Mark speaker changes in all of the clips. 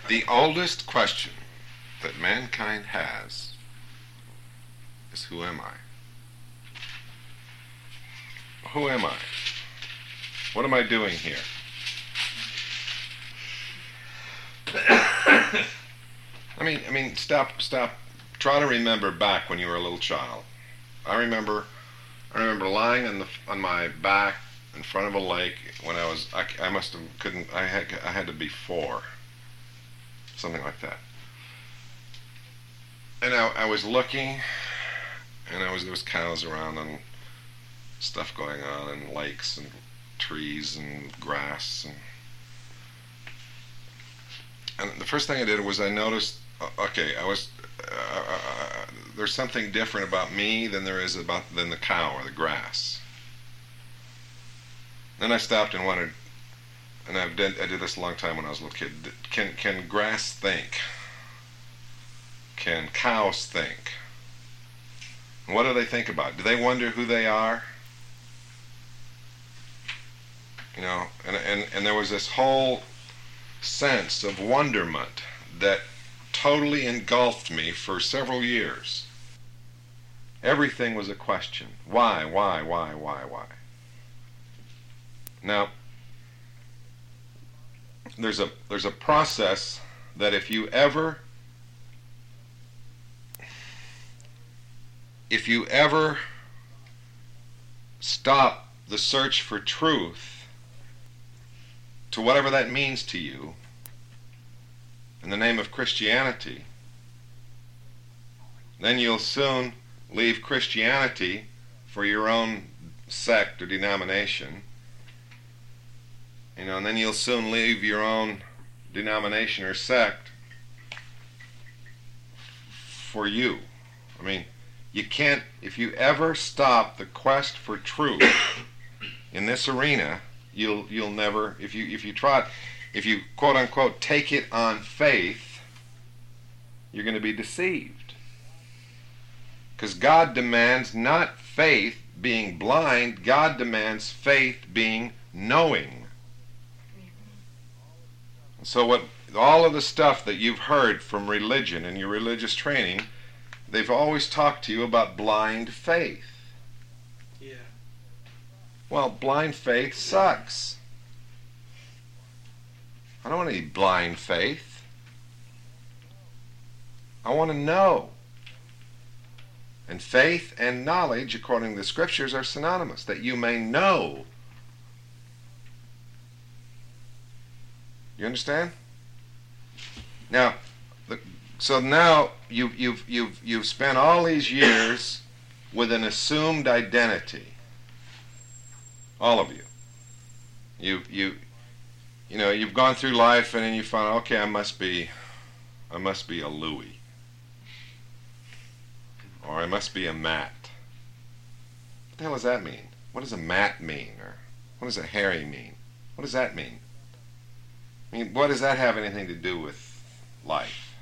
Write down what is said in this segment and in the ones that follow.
Speaker 1: The oldest question that mankind has is, who am I? Who am I? What am I doing here? I mean, stop. Try to remember back when you were a little child. I remember lying on my back in front of a lake when I had to be 4, something like that. And I was looking, and there was cows around and stuff going on, and lakes and trees and grass, and the first thing I did was I noticed, there's something different about me than the cow or the grass. Then I stopped and wondered, and I did this a long time when I was a little kid. Can grass think? Can cows think? And what do they think about? Do they wonder who they are? You know, and there was this whole sense of wonderment that totally engulfed me for several years. Everything was a question. Why? Now, there's a process that if you ever stop the search for truth, to whatever that means to you, in the name of Christianity, then you'll soon leave Christianity for your own sect or denomination, you know, and then you'll soon leave your own denomination or sect for you. I mean, you can't, if you ever stop the quest for truth in this arena, you'll never, if you quote unquote take it on faith, you're going to be deceived. Because God demands not faith being blind, God demands faith being knowing. So all of the stuff that you've heard from religion and your religious training, they've always talked to you about blind faith.
Speaker 2: Yeah.
Speaker 1: Well, blind faith sucks. I don't want any blind faith. I want to know. And faith and knowledge, according to the scriptures, are synonymous, that you may know. You understand? Now, so now you've spent all these years with an assumed identity. All of you. You know, you've gone through life and then you found, okay, I must be a Louis. Or I must be a Matt. What the hell does that mean? What does a Matt mean? Or what does a Harry mean? What does that mean? I mean, what does that have anything to do with life?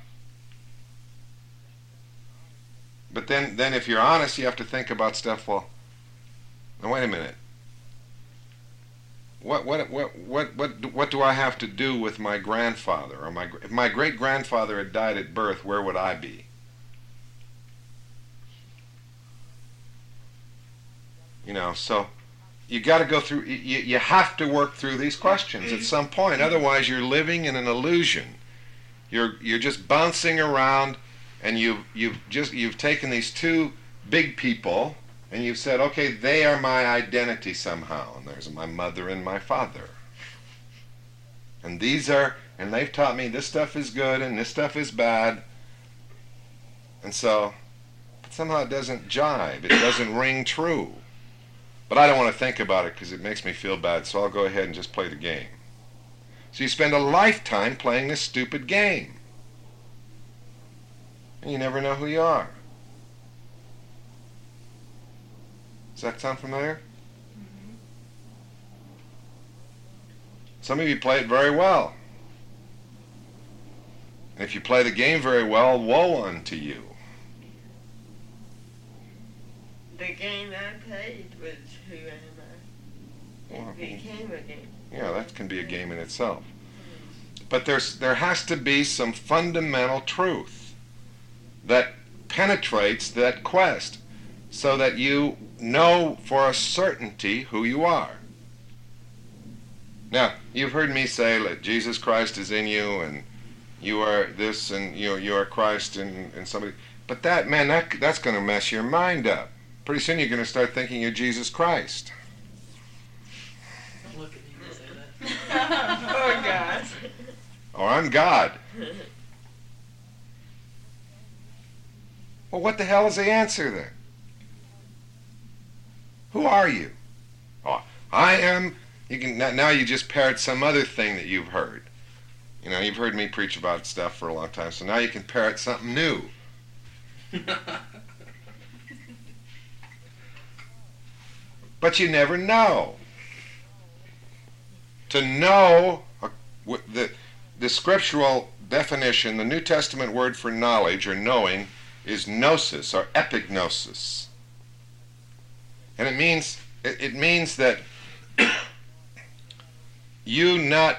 Speaker 1: But then if you're honest, you have to think about stuff, well, now wait a minute. What do I have to do with my grandfather? Or if my great-grandfather had died at birth, where would I be? You know, so you got to go through, you have to work through these questions at some point. Otherwise, you're living in an illusion. You're just bouncing around, and you've taken these two big people, and you've said, okay, they are my identity somehow, and there's my mother and my father. And they've taught me this stuff is good and this stuff is bad. And so, somehow it doesn't jive, it doesn't ring true. But I don't want to think about it because it makes me feel bad, so I'll go ahead and just play the game. So you spend a lifetime playing this stupid game. And you never know who you are. Does that sound familiar?
Speaker 3: Mm-hmm.
Speaker 1: Some of you play it very well. And if you play the game very well, woe unto you.
Speaker 3: The game I played was Who Am I? It became a game.
Speaker 1: Yeah, that can be a game in itself. but there has to be some fundamental truth that penetrates that quest so that you know for a certainty who you are. Now, you've heard me say that Jesus Christ is in you and you are this and you are Christ and somebody. But that's going to mess your mind up. Pretty soon you're going to start thinking you're Jesus Christ.
Speaker 2: Don't look at me when you say that.
Speaker 3: Oh, God.
Speaker 1: Or I'm God. Well, what the hell is the answer then? Who are you? Oh, I am. Now you just parrot some other thing that you've heard. You've heard me preach about stuff for a long time, so now you can parrot something new. But you never know. To know, the scriptural definition, the New Testament word for knowledge or knowing is gnosis or epignosis. And it means that you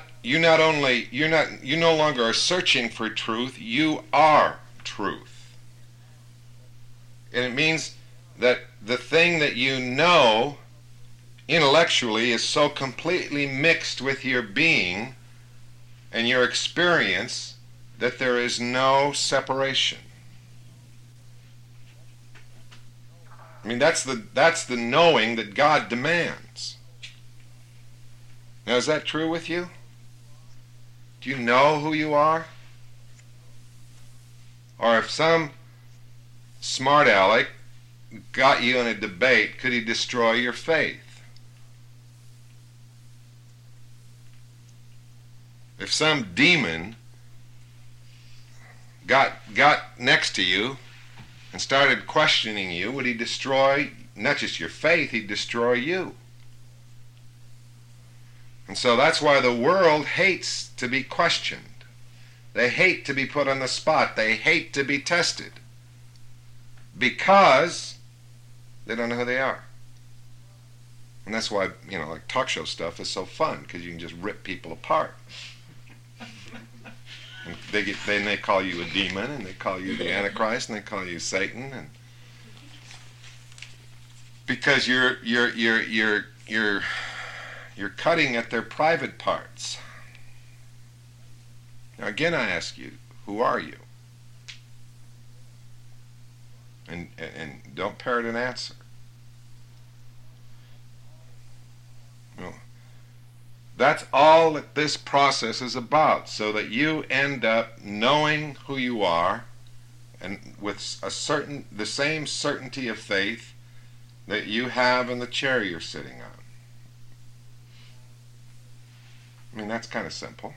Speaker 1: no longer are searching for truth, you are truth. And it means that the thing that you know intellectually is so completely mixed with your being and your experience that there is no separation. I mean, that's the knowing that God demands. Now, is that true with you? Do you know who you are? Or if some smart aleck got you in a debate, could he destroy your faith? If some demon got next to you and started questioning you, would he destroy not just your faith, he'd destroy you? And so that's why the world hates to be questioned. They hate to be put on the spot. They hate to be tested because they don't know who they are. And that's why, like talk show stuff is so fun, because you can just rip people apart. And they call you a demon, and they call you the Antichrist, and they call you Satan, and because you're cutting at their private parts. Now again, I ask you, who are you? And don't parrot an answer. That's all that this process is about, so that you end up knowing who you are, and with the same certainty of faith that you have in the chair you're sitting on. I mean, that's kind of simple.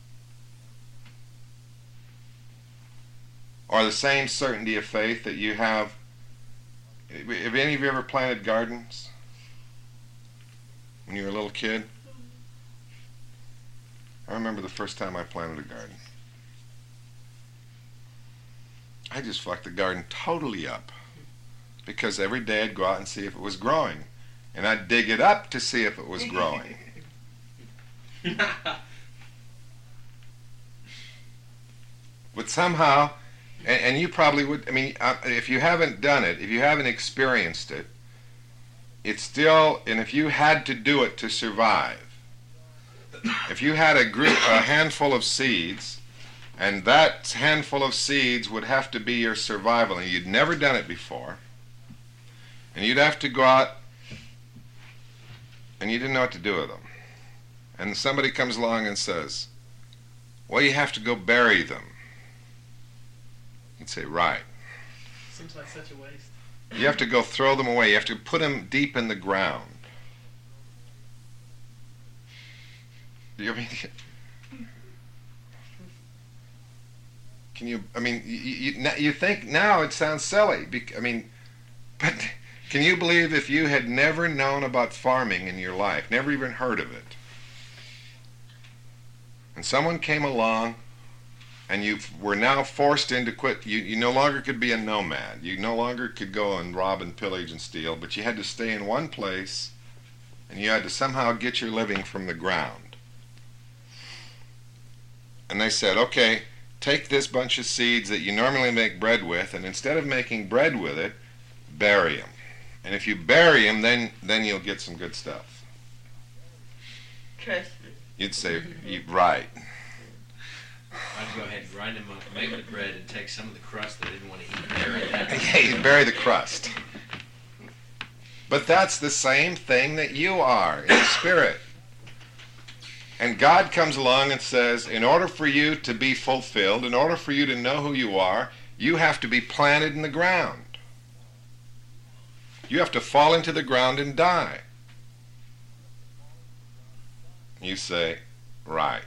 Speaker 1: Or the same certainty of faith that you have. Have any of you ever planted gardens when you were a little kid? I remember the first time I planted a garden. I just fucked the garden totally up, because every day I'd go out and see if it was growing, and I'd dig it up to see if it was growing. But somehow, and you probably would, if you haven't done it, if you haven't experienced it, it's still, and if you had to do it to survive, if you had a handful of seeds, and that handful of seeds would have to be your survival, and you'd never done it before, and you'd have to go out, and you didn't know what to do with them, and somebody comes along and says, well, you have to go bury them. You'd say, right.
Speaker 2: Seems like such a waste.
Speaker 1: You have to go throw them away. You have to put them deep in the ground. Can you? You think now it sounds silly. But can you believe if you had never known about farming in your life, never even heard of it, and someone came along and you were now forced into quit, you no longer could be a nomad. You no longer could go and rob and pillage and steal, but you had to stay in one place, and you had to somehow get your living from the ground. And they said, okay, take this bunch of seeds that you normally make bread with, and instead of making bread with it, bury them. And if you bury them, then you'll get some good stuff.
Speaker 3: Trust me.
Speaker 1: You'd say, right.
Speaker 4: I'd go ahead and grind them up, make the bread, and take some of the crust that I didn't want to eat and bury that.
Speaker 1: Yeah, you bury the crust. But that's the same thing that you are in the spirit. And God comes along and says, in order for you to be fulfilled, in order for you to know who you are, you have to be planted in the ground. You have to fall into the ground and die. You say, right.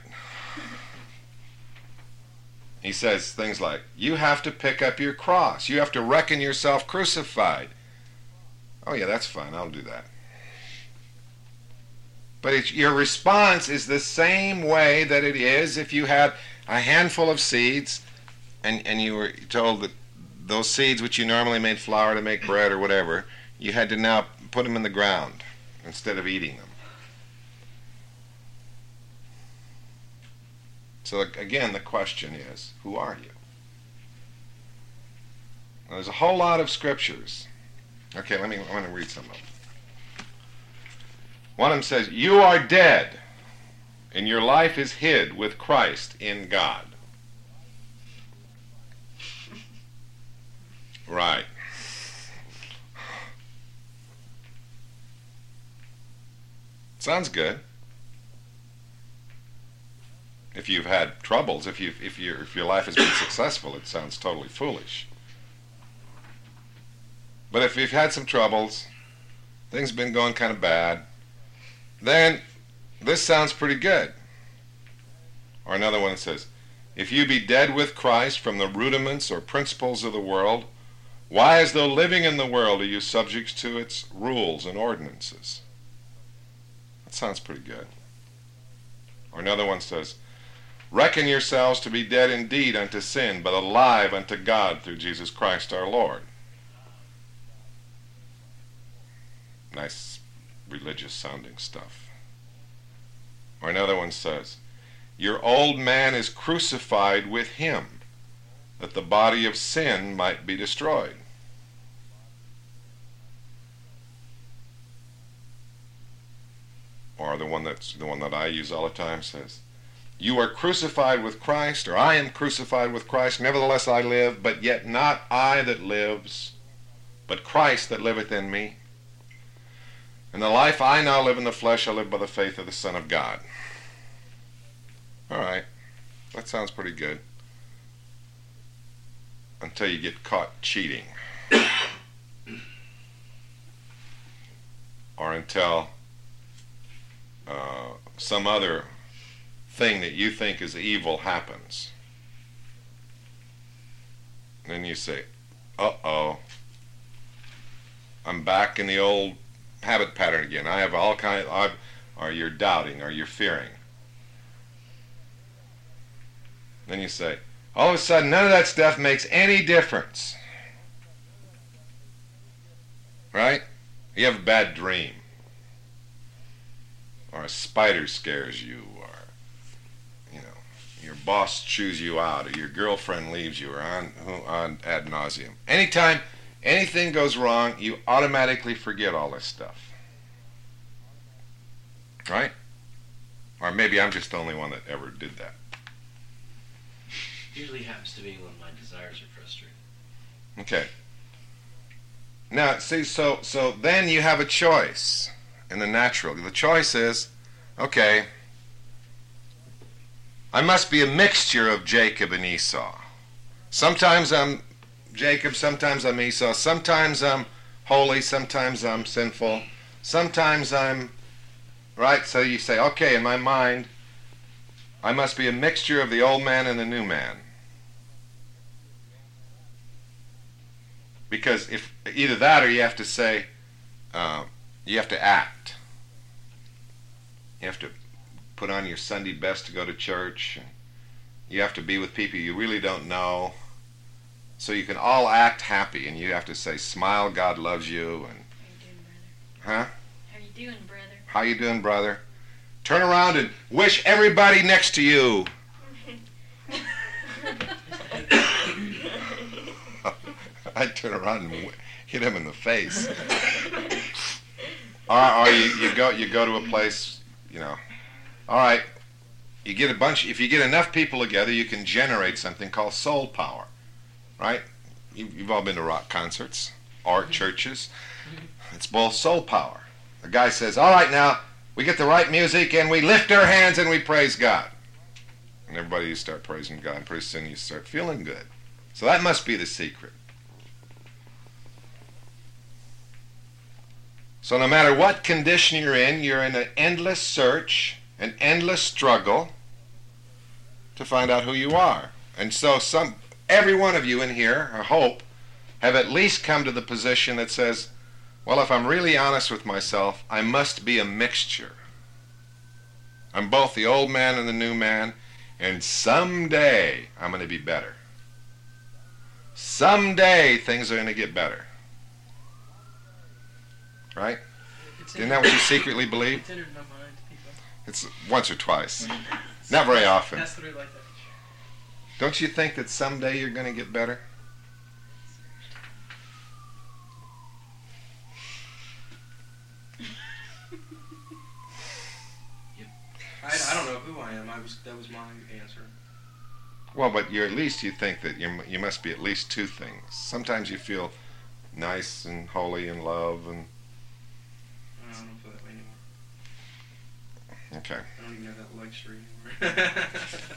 Speaker 1: He says things like, you have to pick up your cross. You have to reckon yourself crucified. Oh yeah, that's fine. I'll do that. But your response is the same way that it is if you had a handful of seeds and you were told that those seeds which you normally made flour to make bread or whatever, you had to now put them in the ground instead of eating them. So again, the question is, who are you? Now, there's a whole lot of scriptures. Okay, I'm going to read some of them. One of them says, you are dead, and your life is hid with Christ in God. Right. Sounds good. If you've had troubles, if your life has been successful, it sounds totally foolish. But if you've had some troubles, things have been going kind of bad, then this sounds pretty good. Or another one says, if you be dead with Christ from the rudiments or principles of the world, why, as though living in the world, are you subject to its rules and ordinances? That sounds pretty good. Or another one says, reckon yourselves to be dead indeed unto sin, but alive unto God through Jesus Christ our Lord. Nice religious sounding stuff. Or another one says, your old man is crucified with him, that the body of sin might be destroyed. Or the one that I use all the time says, you are crucified with Christ, or I am crucified with Christ, nevertheless I live, but yet not I that lives, but Christ that liveth in me. And the life I now live in the flesh, I live by the faith of the Son of God. All right, that sounds pretty good. Until you get caught cheating. Or until some other thing that you think is evil happens. And then you say, uh-oh, I'm back in the old habit pattern again. I have all kinds of, or you're doubting, or you're fearing. Then you say, all of a sudden, none of that stuff makes any difference. Right? You have a bad dream. Or a spider scares you, or, your boss chews you out, or your girlfriend leaves you, or on ad nauseum. Anytime anything goes wrong, you automatically forget all this stuff. Right? Or maybe I'm just the only one that ever did that.
Speaker 4: Usually happens to me when my desires are frustrated.
Speaker 1: Okay. Now, see, so then you have a choice in the natural. The choice is, okay, I must be a mixture of Jacob and Esau. Sometimes I'm Jacob, sometimes I'm Esau, sometimes I'm holy, sometimes I'm sinful, sometimes I'm, right? So you say, okay, in my mind, I must be a mixture of the old man and the new man. Because if either that or you have to say, you have to act. You have to put on your Sunday best to go to church. You have to be with people you really don't know. So you can all act happy, and you have to say, smile, God loves you. And,
Speaker 5: How you doing, brother?
Speaker 1: How you doing, brother? Turn around and wish everybody next to you I'd turn around and hit him in the face. Or you go to a place, you know. All right, you get a bunch. If you get enough people together, you can generate something called soul power, right? You've all been to rock concerts or churches. It's both soul power. The guy says, "All right, now we get the right music and we lift our hands and we praise God." And everybody, you start praising God, and pretty soon you start feeling good. So that must be the secret. So no matter what condition you're in an endless search, an endless struggle to find out who you are. And so every one of you in here, I hope, have at least come to the position that says, well, if I'm really honest with myself, I must be a mixture. I'm both the old man and the new man, and someday I'm going to be better. Someday things are going to get better. Right? Isn't that what you secretly believe?
Speaker 2: It's entered my mind, people.
Speaker 1: It's once or twice. Not very often.
Speaker 2: That's through like that.
Speaker 1: Don't you think that someday you're going to get better?
Speaker 6: I don't know who I am. That was my answer.
Speaker 1: Well, but at least you think that you must be at least two things. Sometimes you feel nice and holy and love and...
Speaker 6: I don't feel that way anymore.
Speaker 1: Okay.
Speaker 6: I don't even have that luxury anymore.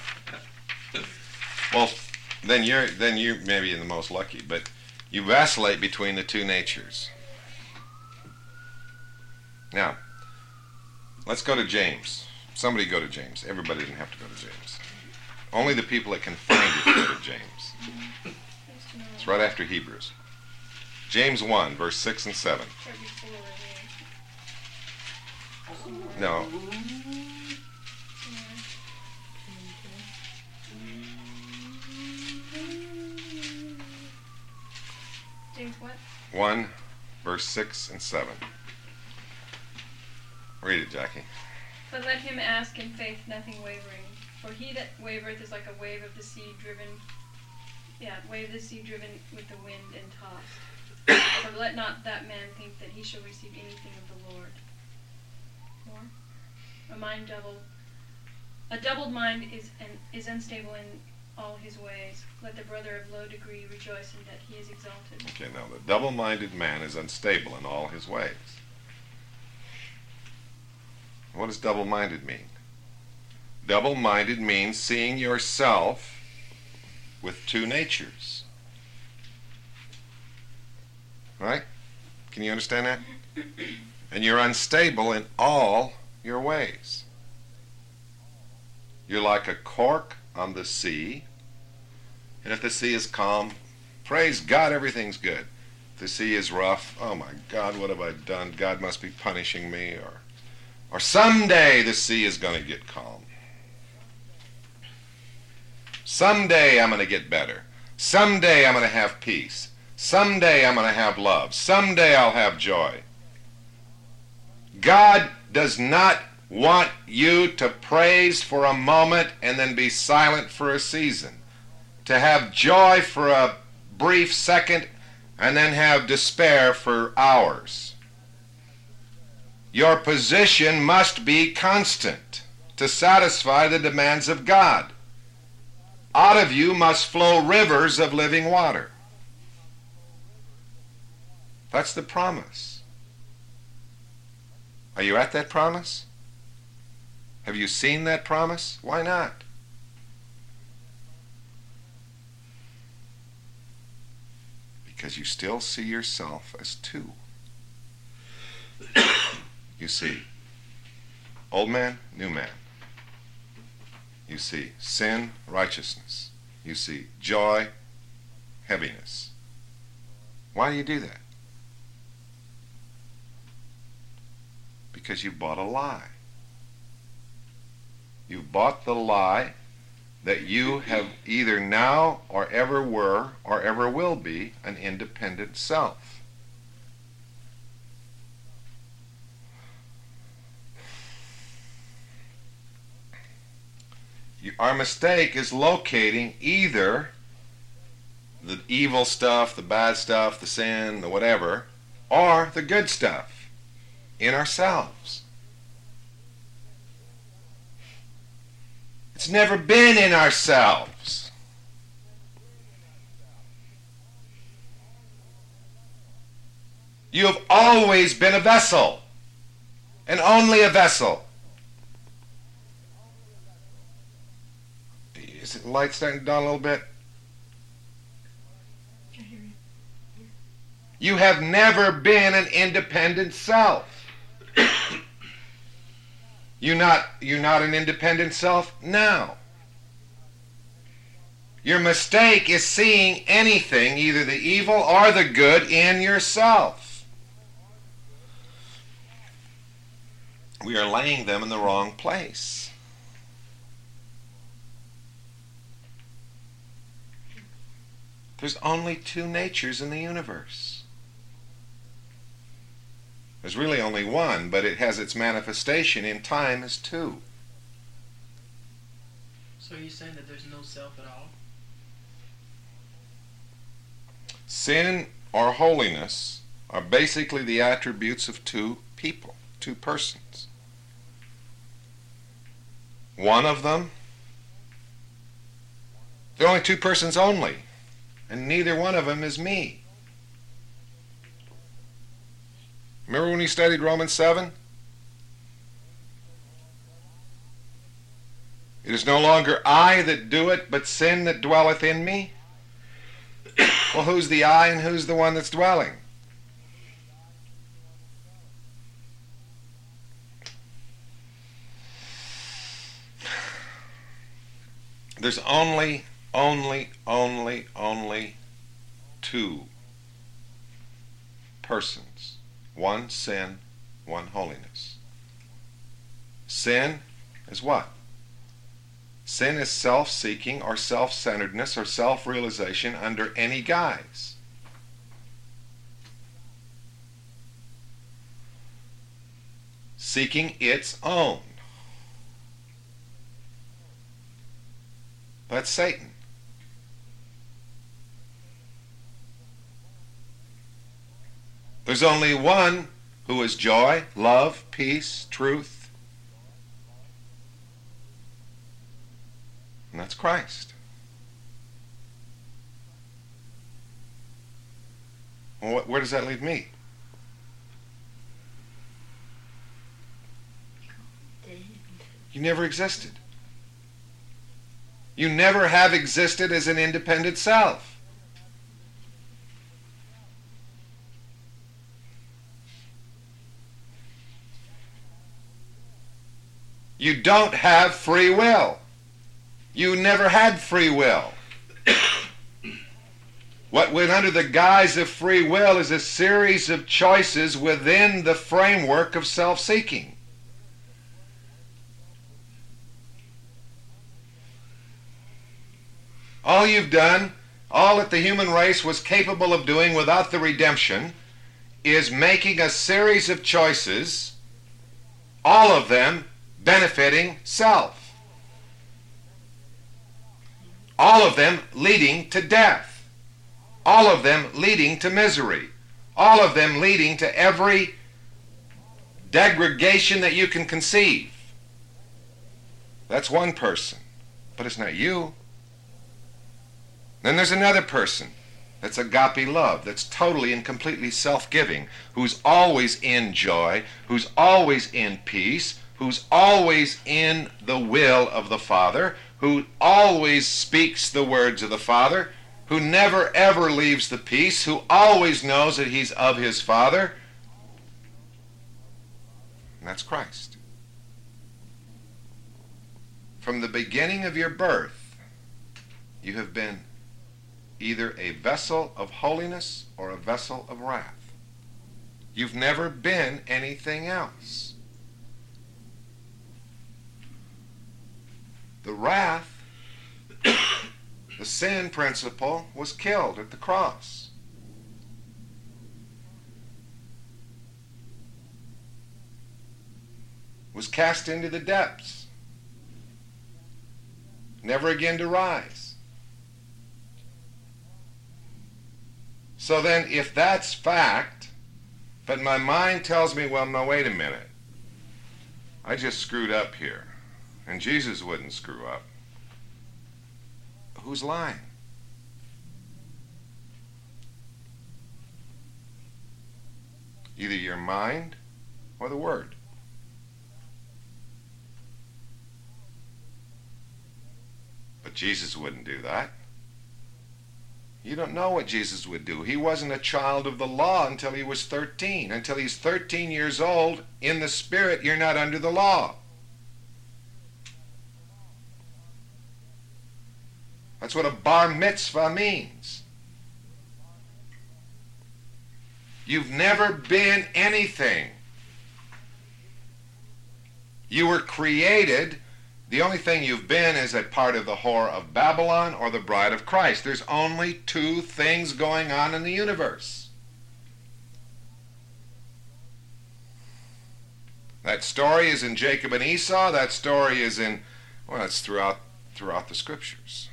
Speaker 1: Well, then you're maybe the most lucky, but you vacillate between the two natures. Now, let's go to James. Somebody go to James. Everybody didn't have to go to James. Only the people that can find it go to James. It's right after Hebrews. James 1, verse 6 and 7. No.
Speaker 5: James what?
Speaker 1: 1, verse 6 and 7. Read it, Jackie.
Speaker 5: But let him ask in faith, nothing wavering. For he that wavereth is like a wave of the sea driven with the wind and tossed. For let not that man think that he shall receive anything of the Lord. More? A doubled mind is unstable in all his ways. Let the brother of low degree rejoice in that he is exalted.
Speaker 1: Okay, now the double-minded man is unstable in all his ways. What does double-minded mean? Double-minded means seeing yourself with two natures. Right? Can you understand that? And you're unstable in all your ways. You're like a cork on the sea, and if the sea is calm, praise God, everything's good. If the sea is rough, oh my God, what have I done? God must be punishing me, or someday the sea is going to get calm. Someday I'm going to get better. Someday I'm going to have peace. Someday I'm going to have love. Someday I'll have joy. God does not want you to praise for a moment and then be silent for a season. To have joy for a brief second and then have despair for hours. Your position must be constant to satisfy the demands of God. Out of you must flow rivers of living water. That's the promise. Are you at that promise? Have you seen that promise? Why not? Because you still see yourself as two. You see old man, new man. You see sin, righteousness. You see joy, heaviness. Why do you do that? Because you bought a lie. You bought the lie that you have either now or ever were or ever will be an independent self. Our mistake is locating either the evil stuff, the bad stuff, the sin, the whatever, or the good stuff in ourselves. It's never been in ourselves. You have always been a vessel, and only a vessel. Is the light starting to dawn a little bit? You have never been an independent self. You're not an independent self now. Your mistake is seeing anything, either the evil or the good, in yourself. We are laying them in the wrong place. There's only two natures in the universe. There's really only one, but it has its manifestation in time as two.
Speaker 2: So you're saying that there's no self at all?
Speaker 1: Sin or holiness are basically the attributes of two people, two persons. One of them, there are only two persons only, and neither one of them is me. Remember when we studied Romans 7? It is no longer I that do it, but sin that dwelleth in me. Well, who's the I and who's the one that's dwelling? There's only two persons. One sin, one holiness. Sin is what? Sin is self-seeking or self-centeredness or self-realization under any guise. Seeking its own. That's Satan. There's only one who is joy, love, peace, truth, and that's Christ. Well, where does that leave me? You never existed. You never have existed as an independent self. You don't have free will. You never had free will. What went under the guise of free will is a series of choices within the framework of self-seeking. All you've done, all that the human race was capable of doing without the redemption, is making a series of choices, all of them benefiting self. All of them leading to death. All of them leading to misery. All of them leading to every degradation that you can conceive. That's one person, but it's not you. Then there's another person that's agape love, that's totally and completely self-giving, who's always in joy, who's always in peace, who's always in the will of the Father, who always speaks the words of the Father, who never ever leaves the peace, who always knows that he's of his Father. And that's Christ. From the beginning of your birth, you have been either a vessel of holiness or a vessel of wrath. You've never been anything else. The wrath, the sin principle, was killed at the cross. Was cast into the depths, never again to rise. So then if that's fact, but my mind tells me, well, no, wait a minute. I just screwed up here. And Jesus wouldn't screw up. Who's lying? Either your mind or the Word. But Jesus wouldn't do that. You don't know what Jesus would do. He wasn't a child of the law until he was 13. Until he's 13 years old, in the Spirit, you're not under the law. That's what a bar mitzvah means. You've never been anything. You were created. The only thing you've been is a part of the whore of Babylon or the bride of Christ. There's only two things going on in the universe. That story is in Jacob and Esau. That story is in, well, it's throughout the Scriptures.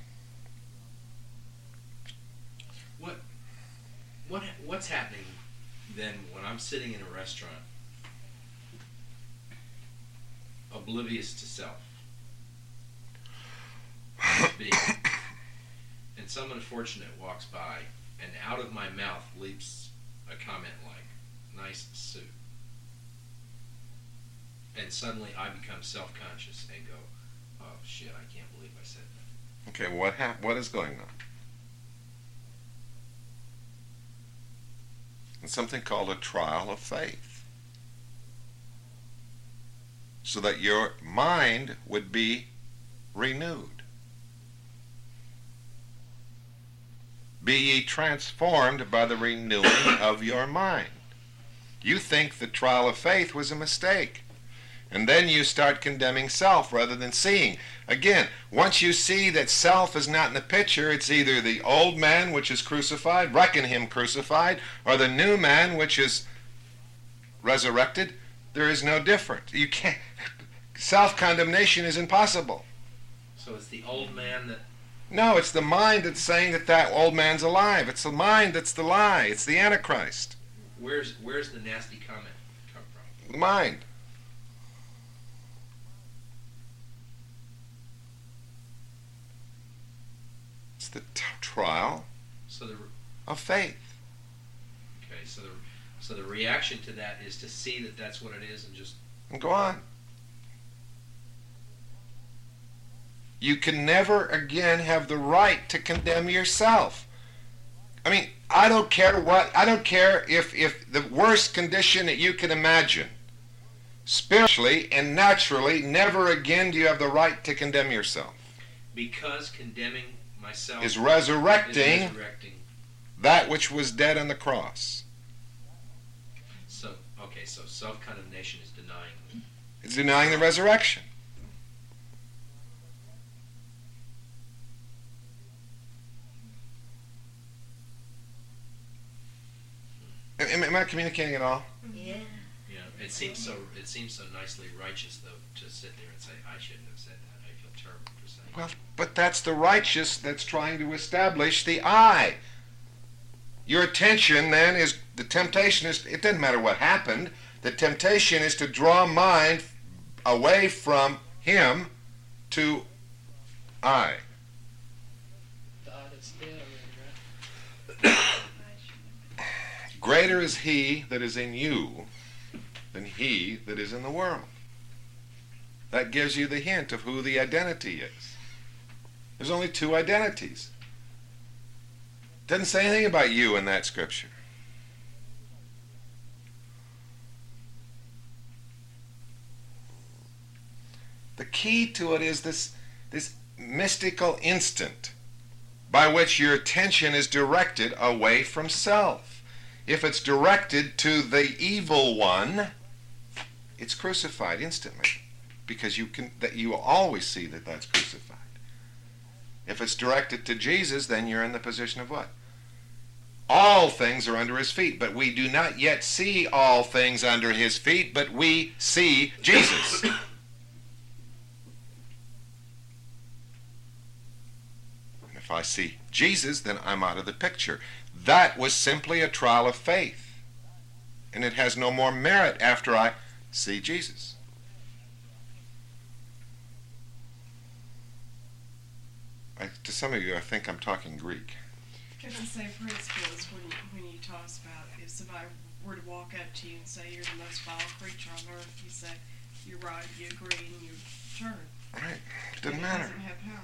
Speaker 4: What's happening then when I'm sitting in a restaurant, oblivious to self, being, and some unfortunate walks by, and out of my mouth leaps a comment like, "Nice suit," and suddenly I become self-conscious and go, "Oh shit, I can't believe I said that."
Speaker 1: Okay, what is going on? It's something called a trial of faith. So that your mind would be renewed. Be ye transformed by the renewing of your mind. You think the trial of faith was a mistake. And then you start condemning self rather than seeing. Again, once you see that self is not in the picture, it's either the old man which is crucified, reckon him crucified, or the new man which is resurrected. There is no difference. You can't. Self-condemnation is impossible.
Speaker 4: So it's the old man that...
Speaker 1: No, it's the mind that's saying that old man's alive. It's the mind that's the lie. It's the Antichrist.
Speaker 4: Where's the nasty comment come from?
Speaker 1: The mind. It's the trial of faith.
Speaker 4: Okay, so the reaction to that is to see that that's what it is and just...
Speaker 1: And go on. You can never again have the right to condemn yourself. I mean, I don't care if the worst condition that you can imagine, spiritually and naturally, never again do you have the right to condemn yourself.
Speaker 4: Because condemning myself
Speaker 1: is resurrecting that which was dead on the cross.
Speaker 4: So self-condemnation is denying.
Speaker 1: It's denying the resurrection. Am I communicating at all?
Speaker 3: Yeah.
Speaker 4: Yeah. It seems so nicely righteous though to sit there and say, I shouldn't have said that. I feel terrible for saying that.
Speaker 1: Well, but that's the righteous that's trying to establish the I. Your attention then is, the temptation is, it doesn't matter what happened, the temptation is to draw mind away from him to I.
Speaker 2: The eye that's dead already, right?
Speaker 1: Greater is he that is in you than he that is in the world. That gives you the hint of who the identity is. There's only two identities. Doesn't say anything about you in that scripture. The key to it is this mystical instant by which your attention is directed away from self. If it's directed to the evil one, it's crucified instantly, because you will always see that that's crucified. If it's directed to Jesus, then you're in the position of what? All things are under his feet, but we do not yet see all things under his feet, but we see Jesus. If I see Jesus, then I'm out of the picture. That was simply a trial of faith. And it has no more merit after I see Jesus. To some of you, I think I'm talking Greek.
Speaker 7: Because the same principle is when you talk about if somebody were to walk up to you and say you're the most vile creature on earth, you say you're right, you agree, and you turn.
Speaker 1: Right. It doesn't
Speaker 7: It
Speaker 1: matter.
Speaker 7: doesn't have power.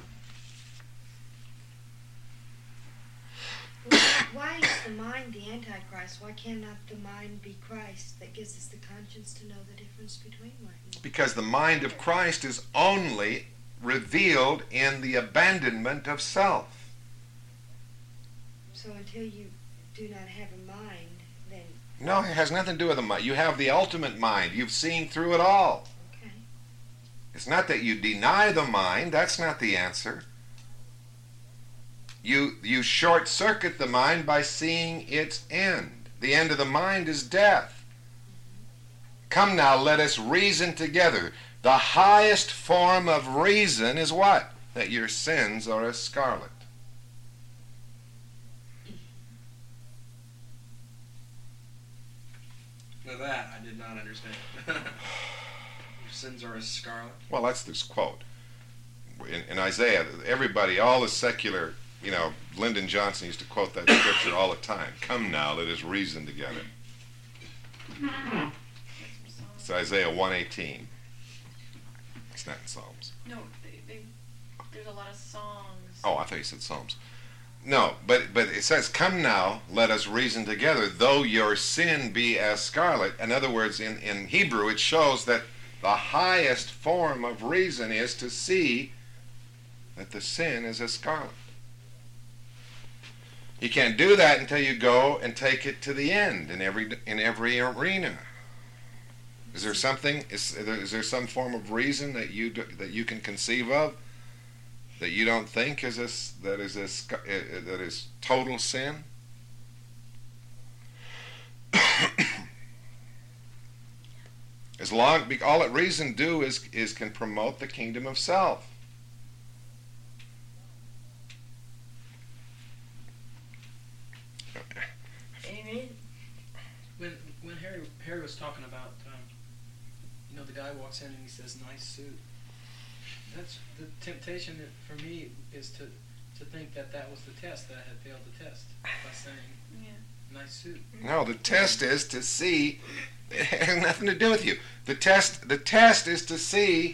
Speaker 8: Why is the mind the Antichrist? Why cannot the mind be Christ that gives us the conscience to know the difference between one and the other?
Speaker 1: Because the mind of Christ is only revealed in the abandonment of self.
Speaker 8: So until you do not have a mind, then
Speaker 1: No, it has nothing to do with the mind. You have the ultimate mind. You've seen through it all.
Speaker 8: okay.
Speaker 1: It's not that you deny the mind. That's not the answer. You short-circuit the mind by seeing its end. The end of the mind is death. Come now, let us reason together. The highest form of reason is what? That your sins are as scarlet.
Speaker 6: Now that I did not understand. Your sins are as scarlet.
Speaker 1: Well, that's this quote. In Isaiah, everybody, all the secular, Lyndon Johnson used to quote that scripture all the time. Come now, let us reason together. It's Isaiah 1:18. It's not in Psalms.
Speaker 5: No, there's a lot of songs.
Speaker 1: Oh, I thought you said Psalms. No, but it says, come now, let us reason together, though your sin be as scarlet. In other words, in Hebrew, it shows that the highest form of reason is to see that the sin is as scarlet. You can't do that until you go and take it to the end in every arena. Is there something? Is there some form of reason that you can conceive of that you don't think that is total sin? All that reason do is can promote the kingdom of self.
Speaker 3: Amen.
Speaker 2: When Harry was talking about, the guy walks in and he says, "Nice suit." That's the temptation for me is to think that was the test, that I had failed the test by saying, "Nice suit."
Speaker 1: No, the test is to see. It has nothing to do with you. The test is to see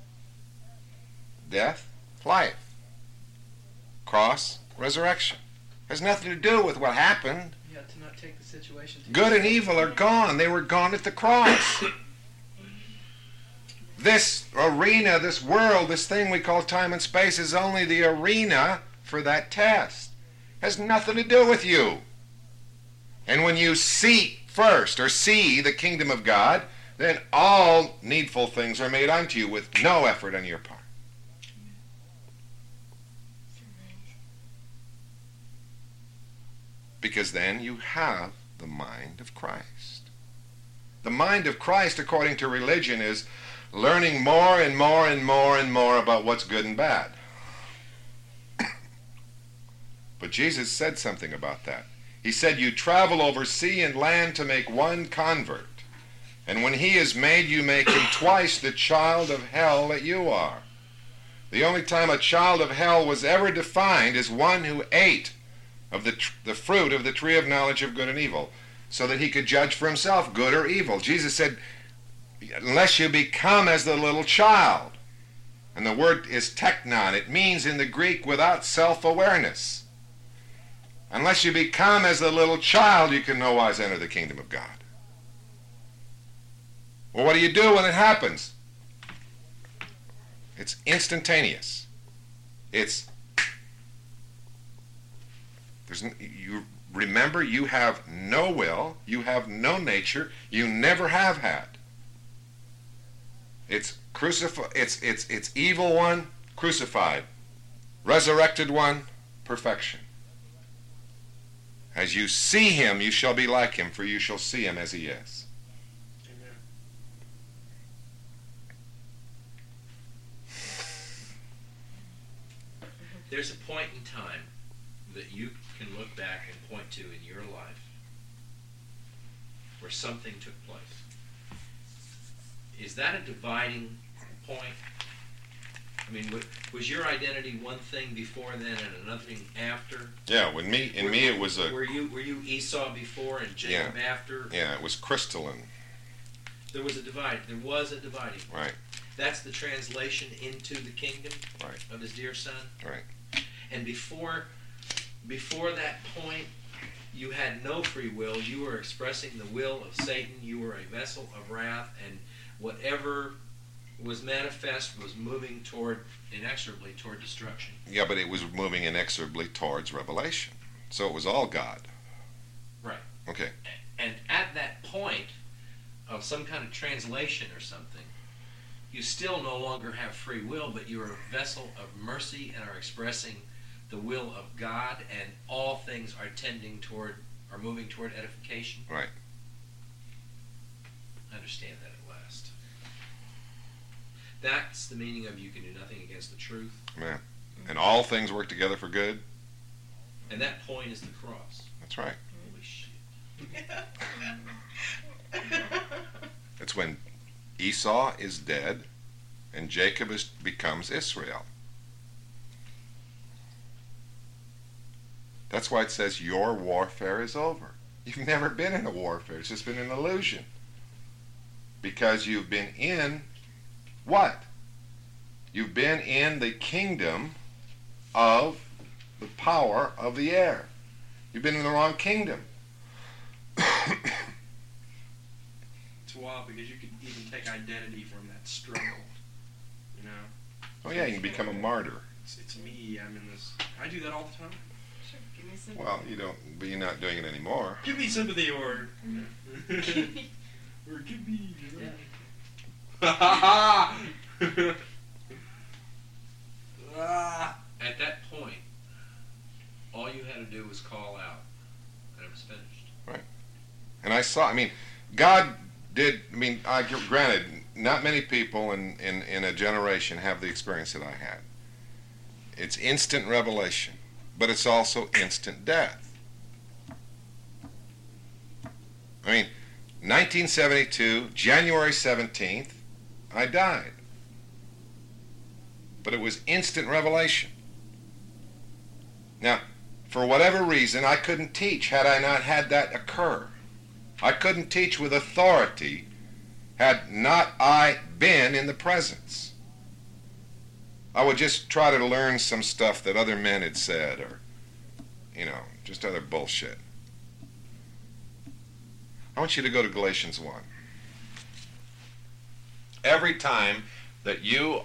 Speaker 1: death, life, cross, resurrection. It has nothing to do with what happened.
Speaker 2: Yeah, to not take the situation.
Speaker 1: Good and evil are gone. They were gone at the cross. This arena, this world, this thing we call time and space is only the arena for that test. It has nothing to do with you. And when you seek first, or see the kingdom of God, then all needful things are made unto you with no effort on your part. Because then you have the mind of Christ. The mind of Christ, according to religion, is learning more and more and more and more about what's good and bad. But Jesus said something about that. He said, you travel over sea and land to make one convert. And when he is made, you make him twice the child of hell that you are. The only time a child of hell was ever defined is one who ate of the fruit of the tree of knowledge of good and evil, so that he could judge for himself good or evil. Jesus said, unless you become as the little child. And the word is teknon. It means in the Greek without self-awareness. Unless you become as the little child, you can no wise enter the kingdom of God. Well, what do you do when it happens? It's instantaneous. You remember, you have no will, you have no nature, you never have had. It's evil one, crucified. Resurrected one, perfection. As you see him, you shall be like him, for you shall see him as he is.
Speaker 6: Amen.
Speaker 4: There's a point in time that you can look back and point to in your life where something took place? Is that a dividing point? I mean, was your identity one thing before then and another thing after?
Speaker 1: Yeah, in me it was a...
Speaker 4: Were you Esau before and Jacob after?
Speaker 1: Yeah, it was crystalline.
Speaker 4: There was a divide. There was a dividing point.
Speaker 1: Right.
Speaker 4: That's the translation into the kingdom of his dear son.
Speaker 1: Right.
Speaker 4: And before that point, you had no free will. You were expressing the will of Satan. You were a vessel of wrath, and whatever was manifest was moving inexorably toward destruction.
Speaker 1: Yeah, but it was moving inexorably towards revelation. So it was all God.
Speaker 4: Right.
Speaker 1: Okay.
Speaker 4: And at that point of some kind of translation or something, you still no longer have free will, but you're a vessel of mercy and are expressing the will of God, and all things are moving toward edification.
Speaker 1: Right.
Speaker 4: I understand that at last. That's the meaning of you can do nothing against the truth.
Speaker 1: Man. And all things work together for good.
Speaker 4: And that point is the cross.
Speaker 1: That's right.
Speaker 4: Holy shit.
Speaker 1: It's when Esau is dead and Jacob becomes Israel. That's why it says your warfare is over. You've never been in a warfare. It's just been an illusion. Because you've been in what? You've been in the kingdom of the power of the air. You've been in the wrong kingdom.
Speaker 6: It's wild because you can even take identity from that struggle. You know?
Speaker 1: Oh yeah, you can become a martyr.
Speaker 6: It's me. I'm in this. I do that all the time.
Speaker 7: Sure, give me sympathy.
Speaker 1: Well, you don't, but you're not doing it anymore.
Speaker 6: Give me sympathy or give me.
Speaker 2: Yeah.
Speaker 4: At that point, all you had to do was call out, and it was finished.
Speaker 1: Right. And God did, granted, not many people in a generation have the experience that I had. It's instant revelation, but it's also instant death. 1972, January 17th, I died. But it was instant revelation. Now, for whatever reason, I couldn't teach had I not had that occur. I couldn't teach with authority had not I been in the presence. I would just try to learn some stuff that other men had said, or, just other bullshit. I want you to go to Galatians 1. Every time that you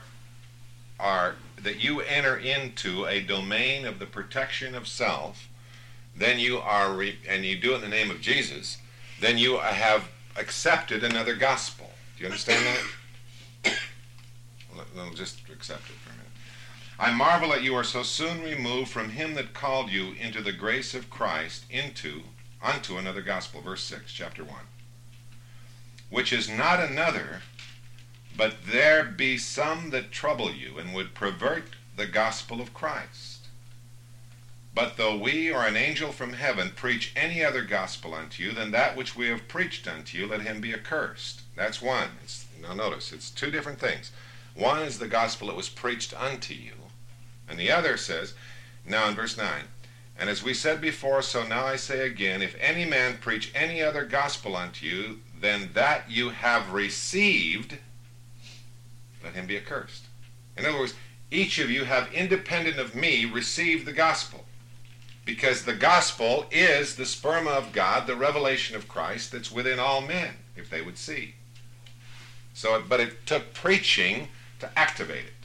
Speaker 1: that you enter into a domain of the protection of self, then you are, and you do it in the name of Jesus, then you have accepted another gospel. Do you understand that? Well, just accept it for a minute. I marvel that you are so soon removed from him that called you into the grace of Christ unto another gospel. Verse 6, chapter 1. Which is not another, but there be some that trouble you and would pervert the gospel of Christ. But though we or an angel from heaven preach any other gospel unto you than that which we have preached unto you, let him be accursed. That's one. Now notice, it's two different things. One is the gospel that was preached unto you, and the other says, now in verse 9, and as we said before, so now I say again, if any man preach any other gospel unto you than that you have received, let him be accursed. In other words, each of you have, independent of me, received the gospel. Because the gospel is the sperma of God, the revelation of Christ that's within all men, if they would see. But it took preaching to activate it.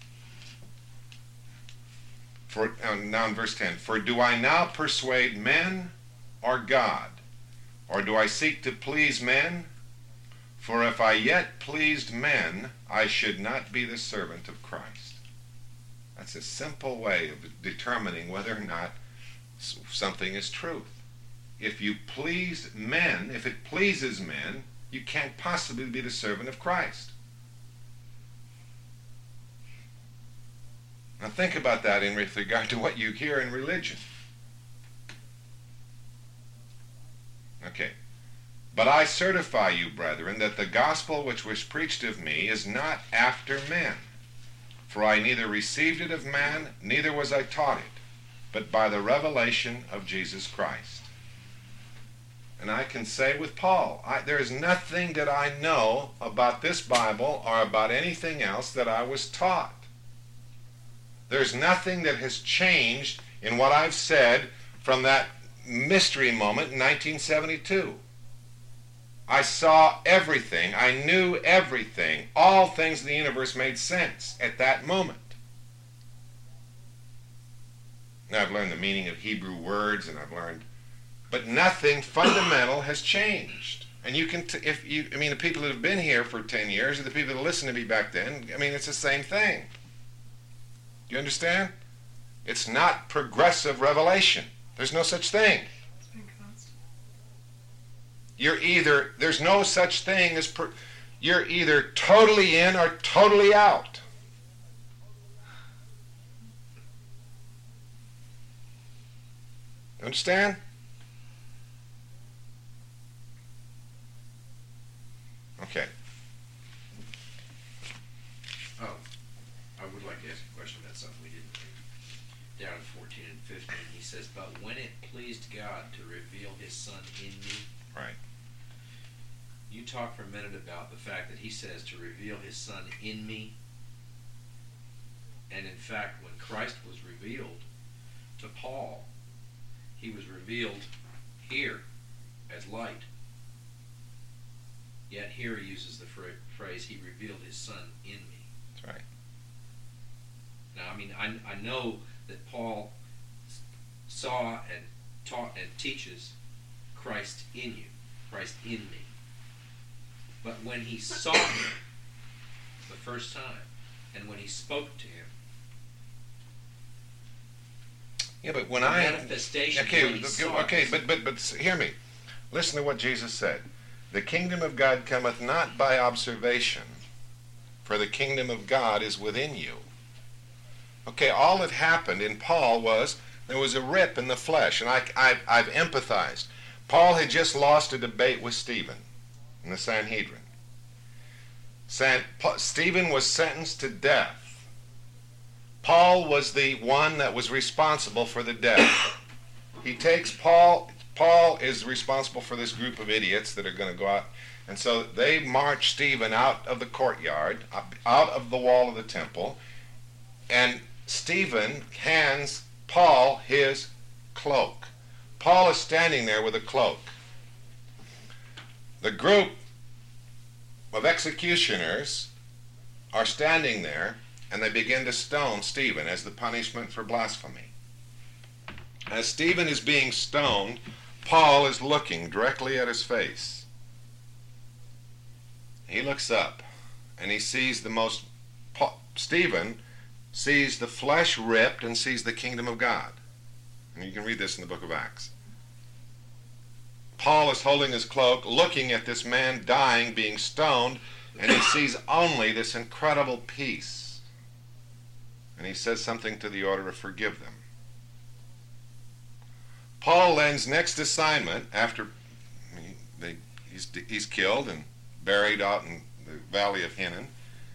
Speaker 1: Now in verse 10, for do I now persuade men or God? Or do I seek to please men? For if I yet pleased men, I should not be the servant of Christ. That's a simple way of determining whether or not something is truth. If you please men, if it pleases men, you can't possibly be the servant of Christ. Now think about that in with regard to what you hear in religion. Okay. But I certify you, brethren, that the gospel which was preached of me is not after men. For I neither received it of man, neither was I taught it, but by the revelation of Jesus Christ. And I can say with Paul, there is nothing that I know about this Bible or about anything else that I was taught. There's nothing that has changed in what I've said from that mystery moment in 1972. I saw everything. I knew everything. All things in the universe made sense at that moment. Now I've learned the meaning of Hebrew words, and I've learned, but nothing fundamental has changed. And you can, the people that have been here for 10 years, or the people that listened to me back then, it's the same thing. You understand? It's not progressive revelation. There's no such thing.
Speaker 7: It's been constant.
Speaker 1: There's no such thing as, you're either totally in or totally out. Understand? Okay.
Speaker 4: Oh, I would like to ask a question about something we didn't do. Down in 14 and 15, he says, but when it pleased God to reveal his Son in me.
Speaker 1: Right.
Speaker 4: You talk for a minute about the fact that he says to reveal his Son in me. And in fact, when Christ was revealed to Paul, he was revealed here as light. Yet here he uses the phrase, he revealed his Son in me.
Speaker 1: That's right.
Speaker 4: Now, I know that Paul saw and taught and teaches Christ in you, Christ in me. But when he saw him the first time, and when he spoke to him,
Speaker 1: yeah, but when
Speaker 4: the manifestation when he saw
Speaker 1: okay, but hear me. Listen to what Jesus said. The kingdom of God cometh not by observation, for the kingdom of God is within you. Okay, all that happened in Paul was there was a rip in the flesh, and I've empathized. Paul had just lost a debate with Stephen in the Sanhedrin. Stephen was sentenced to death. Paul was the one that was responsible for the death. He takes Paul is responsible for this group of idiots that are going to go out. And so they march Stephen out of the courtyard, out of the wall of the temple, and Stephen hands Paul his cloak. Paul is standing there with a cloak. The group of executioners are standing there, and they begin to stone Stephen as the punishment for blasphemy. As Stephen is being stoned, Paul is looking directly at his face. He looks up, and he sees Stephen sees the flesh ripped and sees the kingdom of God. And you can read this in the book of Acts. Paul is holding his cloak, looking at this man dying, being stoned, and he sees only this incredible peace. And he says something to the order of forgive them. Paul then's next assignment, after he's killed and buried out in the valley of Hinnom.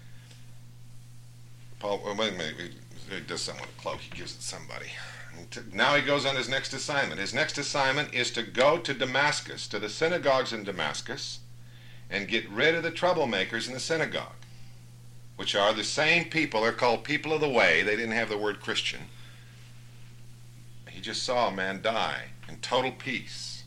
Speaker 1: Paul, wait a minute, he does something with a cloak, he gives it to somebody. Now he goes on his next assignment. His next assignment is to go to Damascus, to the synagogues in Damascus, and get rid of the troublemakers in the synagogue, which are the same people. They're called people of the way. They didn't have the word Christian. He just saw a man die in total peace.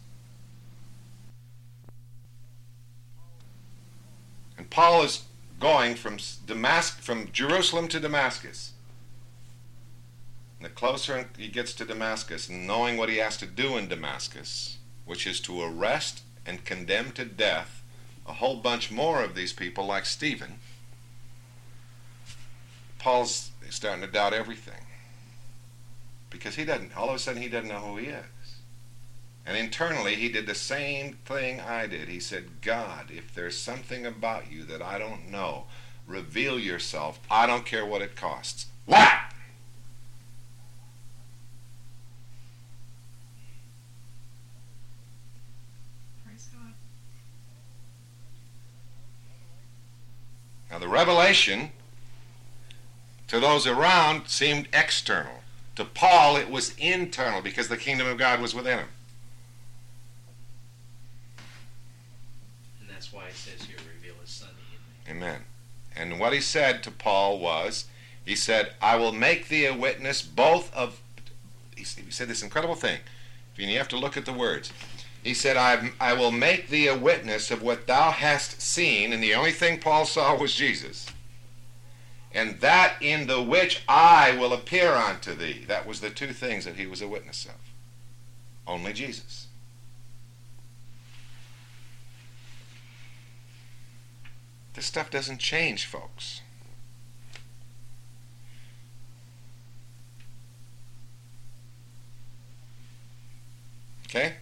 Speaker 1: And Paul is going from Jerusalem to Damascus. And the closer he gets to Damascus, and knowing what he has to do in Damascus, which is to arrest and condemn to death a whole bunch more of these people like Stephen, Paul's starting to doubt everything. Because all of a sudden he doesn't know who he is. And internally he did the same thing I did. He said, God, if there's something about you that I don't know, reveal yourself. I don't care what it costs. What?
Speaker 7: Praise God.
Speaker 1: Now the revelation to those around seemed external. To Paul it was internal because the kingdom of God was within him.
Speaker 4: And that's why it says here, reveal his Son in me.
Speaker 1: Amen. And what he said to Paul was, he said, I will make thee a witness both of, he said this incredible thing, and you have to look at the words. He said, I will make thee a witness of what thou hast seen, and the only thing Paul saw was Jesus. And that in the which I will appear unto thee. That was the two things that he was a witness of. Only Jesus. This stuff doesn't change, folks. Okay?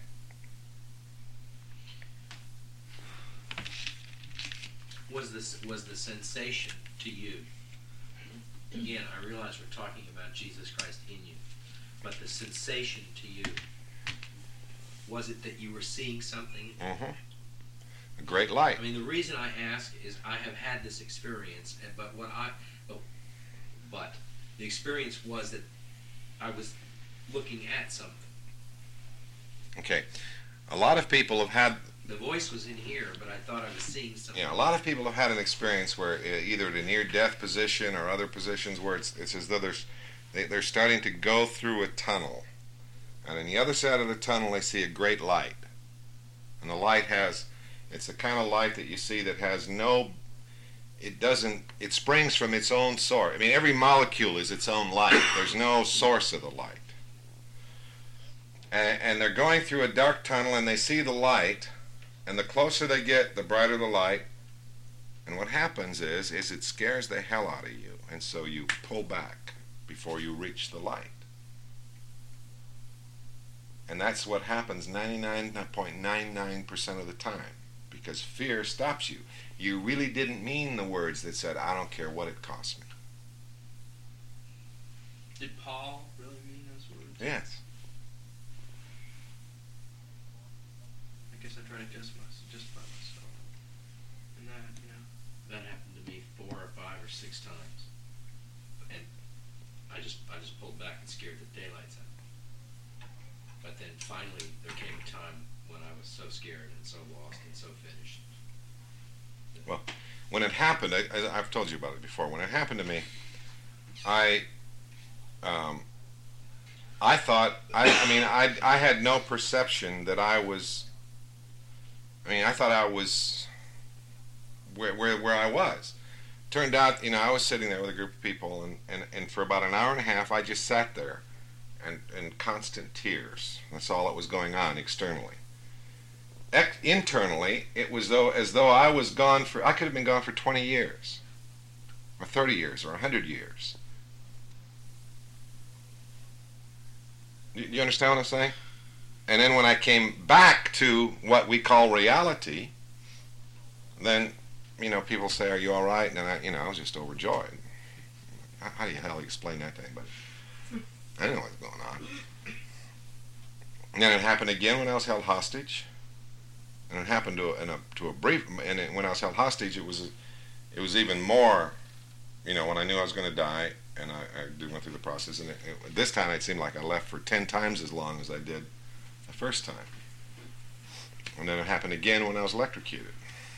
Speaker 4: Was the sensation to you? Again, I realize we're talking about Jesus Christ in you, but the sensation to you, was it that you were seeing something?
Speaker 1: Mm-hmm. A great light.
Speaker 4: I mean, the reason I ask is I have had this experience, but the experience was that I was looking at something.
Speaker 1: Okay. A lot of people have had,
Speaker 4: The voice was in here, but I thought I was seeing something.
Speaker 1: a lot of people have had an experience where either at a near-death position or other positions where it's as though they're starting to go through a tunnel. And on the other side of the tunnel they see a great light. And the light it's the kind of light that you see that has it springs from its own source. I mean, every molecule is its own light. There's no source of the light. And they're going through a dark tunnel and they see the light, and the closer they get, the brighter the light. And what happens is it scares the hell out of you, and so you pull back before you reach the light. And that's what happens 99.99% of the time, because fear stops you. You really didn't mean the words that said, I don't care what it costs me.
Speaker 6: Did Paul really mean those words?
Speaker 1: Yes.
Speaker 6: I guess I try to justify myself. And that,
Speaker 4: That happened to me 4 or 5 or 6 times, and I just pulled back and scared the daylights out. But then finally there came a time when I was so scared and so lost and so finished.
Speaker 1: Well, when it happened, I've told you about it before. When it happened to me, I thought, I had no perception that I was, I thought I was where I was. Turned out, I was sitting there with a group of people, and for about an hour and a half, I just sat there in constant tears. That's all that was going on externally. Internally, it was as though I could have been gone for 20 years, or 30 years, or 100 years. You understand what I'm saying? And then when I came back to what we call reality, then, people say, are you all right? And I was just overjoyed. How the hell do you explain that to anybody? I didn't know what was going on. And then it happened again when I was held hostage. And it happened when I was held hostage, it was even more, when I knew I was going to die, and I went through the process. And this time it seemed like I left for 10 times as long as I did the first time. And then it happened again when I was electrocuted.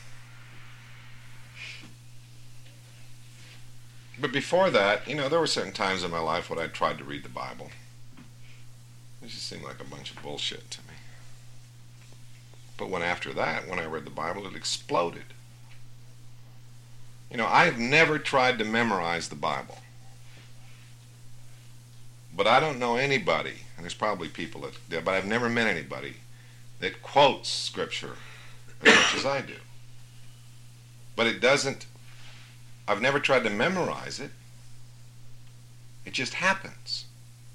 Speaker 1: But before that, there were certain times in my life when I tried to read the Bible. It just seemed like a bunch of bullshit to me. But after that, when I read the Bible, it exploded. I've never tried to memorize the Bible. But I don't know anybody, and there's probably people that, but I've never met anybody that quotes Scripture as much as I do. But I've never tried to memorize it. It just happens.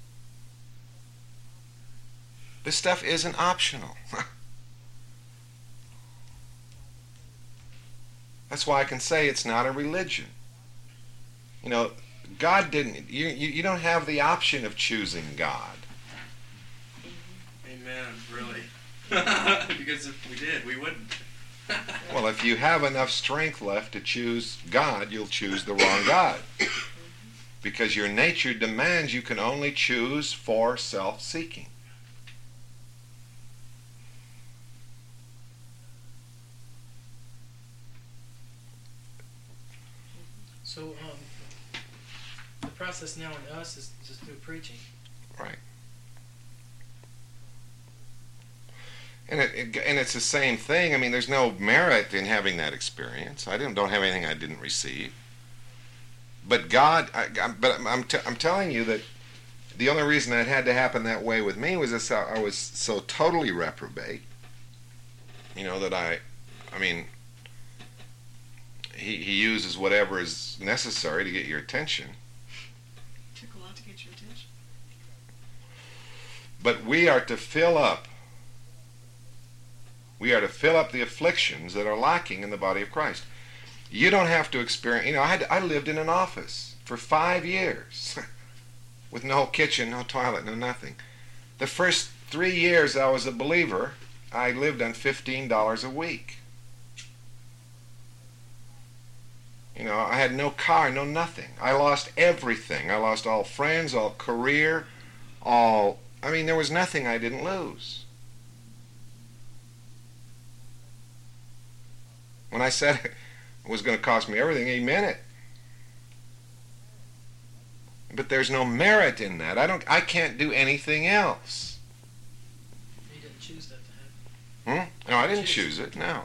Speaker 1: This stuff isn't optional. That's why I can say it's not a religion. God didn't, you don't have the option of choosing God.
Speaker 6: Amen, really. Because if we did, we wouldn't.
Speaker 1: Well, if you have enough strength left to choose God, you'll choose the wrong God. Because your nature demands you can only choose for self-seeking.
Speaker 2: So the process now in us is just through preaching.
Speaker 1: Right. And it's the same thing. I mean, there's no merit in having that experience. I don't have anything I didn't receive. But God, I'm telling you that the only reason it had to happen that way with me was that I was so totally reprobate. You know, that I mean, he uses whatever is necessary to get your attention.
Speaker 7: Took a lot to get your attention.
Speaker 1: But we are to fill up. We are to fill up the afflictions that are lacking in the body of Christ. You don't have to experience, you know, I lived in an office for 5 years with no kitchen, no toilet, no nothing. The first 3 years I was a believer, I lived on $15 a week. You know, I had no car, no nothing. I lost everything. I lost all friends, all career, I mean, there was nothing I didn't lose. When I said it was going to cost me everything, he meant it. But there's no merit in that. I can't do anything else.
Speaker 2: You didn't choose that to happen.
Speaker 1: No, I didn't choose it, no.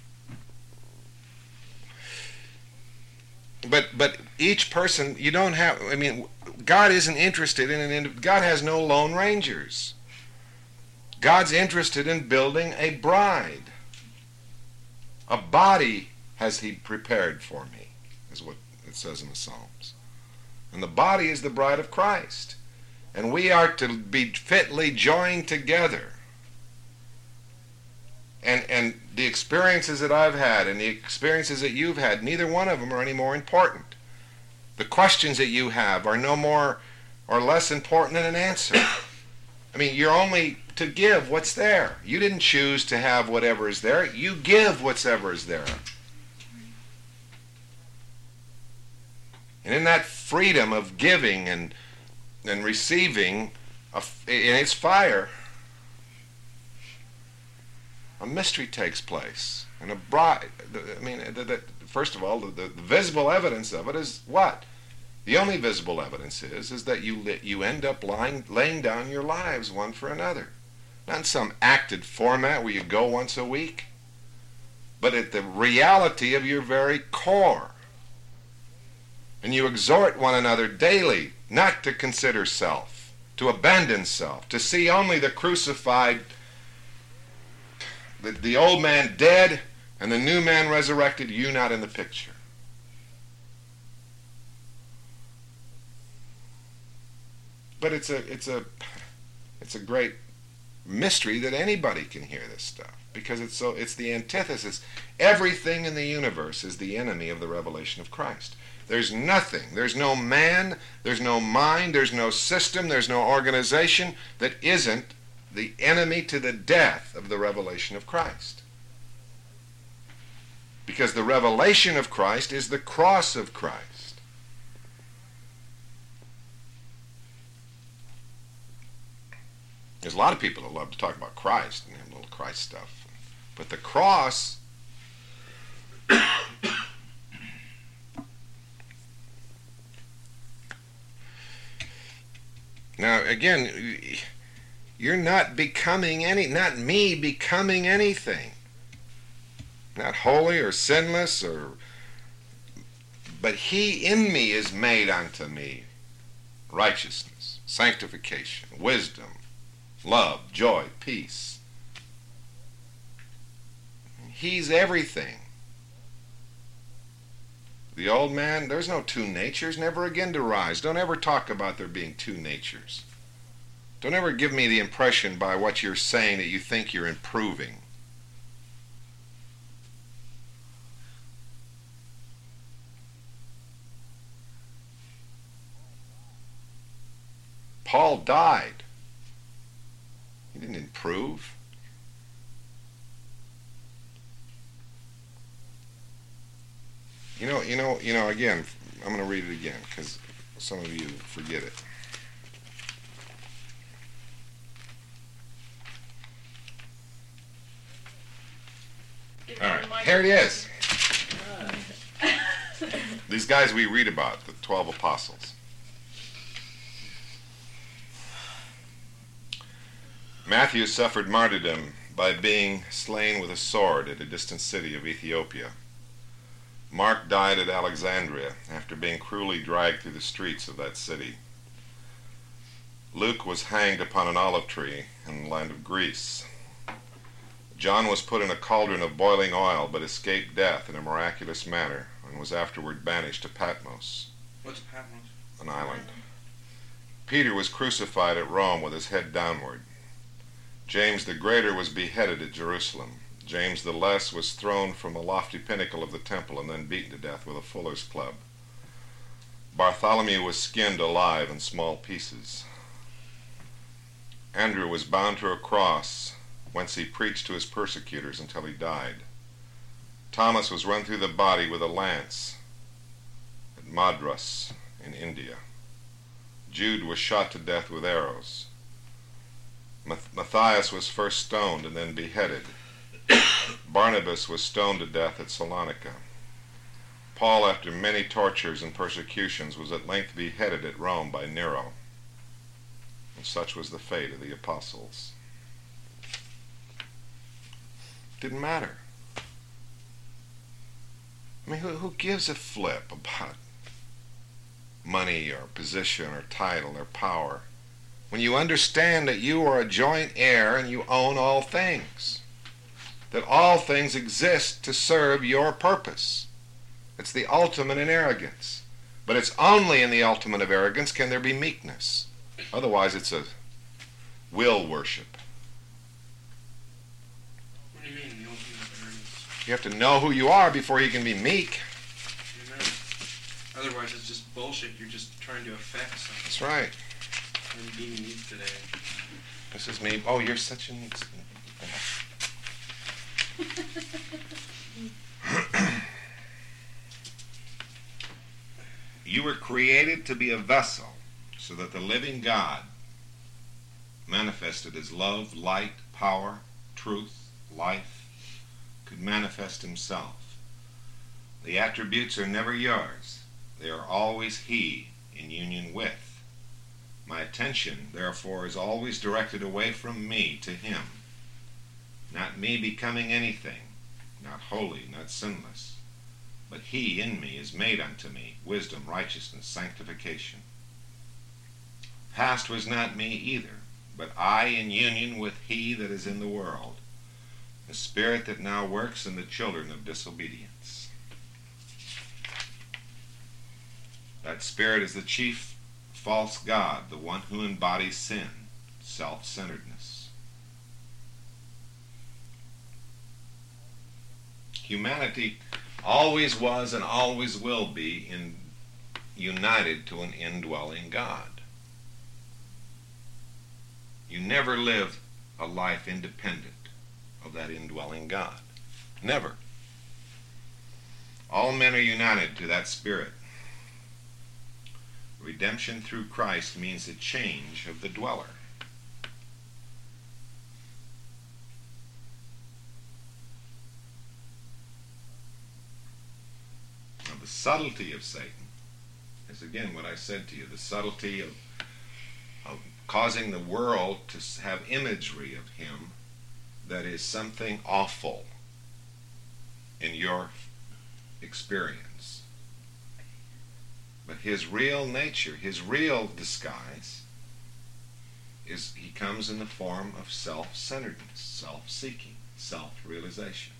Speaker 1: But each person, you don't have, I mean, God isn't interested in God has no lone rangers. God's interested in building a bride. A body has he prepared for me, is what it says in the Psalms. And the body is the bride of Christ. And we are to be fitly joined together. And the experiences that I've had and the experiences that you've had, neither one of them are any more important. The questions that you have are no more or less important than an answer. I mean, you're only to give what's there. You didn't choose to have whatever is there. You give whatever is there. And in that freedom of giving and receiving, in its fire, a mystery takes place. And a bride, I mean, first of all, the visible evidence of it is what? The only visible evidence is that you end up laying down your lives one for another. Not in some acted format where you go once a week, but at the reality of your very core. And you exhort one another daily not to consider self, to abandon self, to see only the crucified, the old man dead and the new man resurrected, you not in the picture. But it's a great mystery that anybody can hear this stuff, because it's the antithesis. Everything in the universe is the enemy of the revelation of Christ. There's nothing, there's no man, there's no mind, there's no system, there's no organization that isn't the enemy to the death of the revelation of Christ. Because the revelation of Christ is the cross of Christ. There's a lot of people that love to talk about Christ and have little Christ stuff. But the cross now again, you're not becoming not me becoming anything. Not holy or sinless but he in me is made unto me righteousness, sanctification, wisdom, love, joy, peace. He's everything. The old man, there's no two natures, never again to rise. Don't ever talk about there being two natures. Don't ever give me the impression by what you're saying that you think you're improving. Paul died. He didn't improve. Again, I'm going to read it again because some of you forget it. All right, here it is. These guys we read about, the 12 apostles. Matthew suffered martyrdom by being slain with a sword at a distant city of Ethiopia. Mark died at Alexandria after being cruelly dragged through the streets of that city. Luke was hanged upon an olive tree in the land of Greece. John was put in a cauldron of boiling oil but escaped death in a miraculous manner and was afterward banished to Patmos.
Speaker 6: What's Patmos?
Speaker 1: An island. Peter was crucified at Rome with his head downward. James the Greater was beheaded at Jerusalem. James the Less was thrown from the lofty pinnacle of the temple and then beaten to death with a fuller's club. Bartholomew was skinned alive in small pieces. Andrew was bound to a cross, whence he preached to his persecutors until he died. Thomas was run through the body with a lance at Madras in India. Jude was shot to death with arrows. Matthias was first stoned and then beheaded. Barnabas was stoned to death at Salonika. Paul, after many tortures and persecutions, was at length beheaded at Rome by Nero. And such was the fate of the apostles. Didn't matter. I mean, who gives a flip about money or position or title or power when you understand that you are a joint heir and you own all things? That all things exist to serve your purpose. It's the ultimate in arrogance. But it's only in the ultimate of arrogance can there be meekness. Otherwise it's a will worship.
Speaker 6: What do you mean, the ultimate of arrogance?
Speaker 1: You have to know who you are before you can be meek.
Speaker 6: Amen. Otherwise it's just bullshit. You're just trying to affect something.
Speaker 1: That's right.
Speaker 6: I'm being meek today.
Speaker 1: This is me. Oh, you're such an... You were created to be a vessel so that the living God, manifested as love, light, power, truth, life, could manifest himself. The attributes are never yours. They are always he in union with. My attention, therefore, is always directed away from me to him. Not me becoming anything, not holy, not sinless, but he in me is made unto me wisdom, righteousness, sanctification. Past was not me either, but I in union with he that is in the world, the spirit that now works in the children of disobedience. That spirit is the chief false god, the one who embodies sin, self-centeredness. Humanity always was and always will be united to an indwelling God. You never live a life independent of that indwelling God. Never. All men are united to that spirit. Redemption through Christ means a change of the dweller. Now, the subtlety of Satan is again what I said to you, the subtlety of causing the world to have imagery of him that is something awful in your experience. But his real nature, his real disguise, is he comes in the form of self-centeredness, self-seeking, self-realization.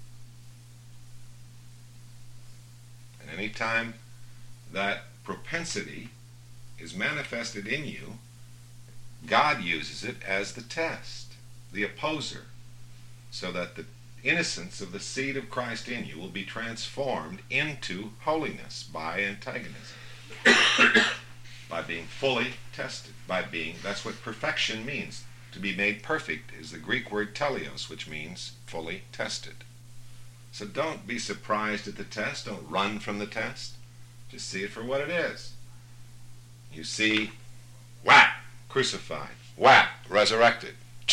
Speaker 1: And any time that propensity is manifested in you, God uses it as the test, the opposer, so that the innocence of the seed of Christ in you will be transformed into holiness by antagonism, by being fully tested, that's what perfection means. To be made perfect is the Greek word teleos, which means fully tested. So don't be surprised at the test. Don't run from the test. Just see it for what it is. You see, whack, crucified. Whack, resurrected.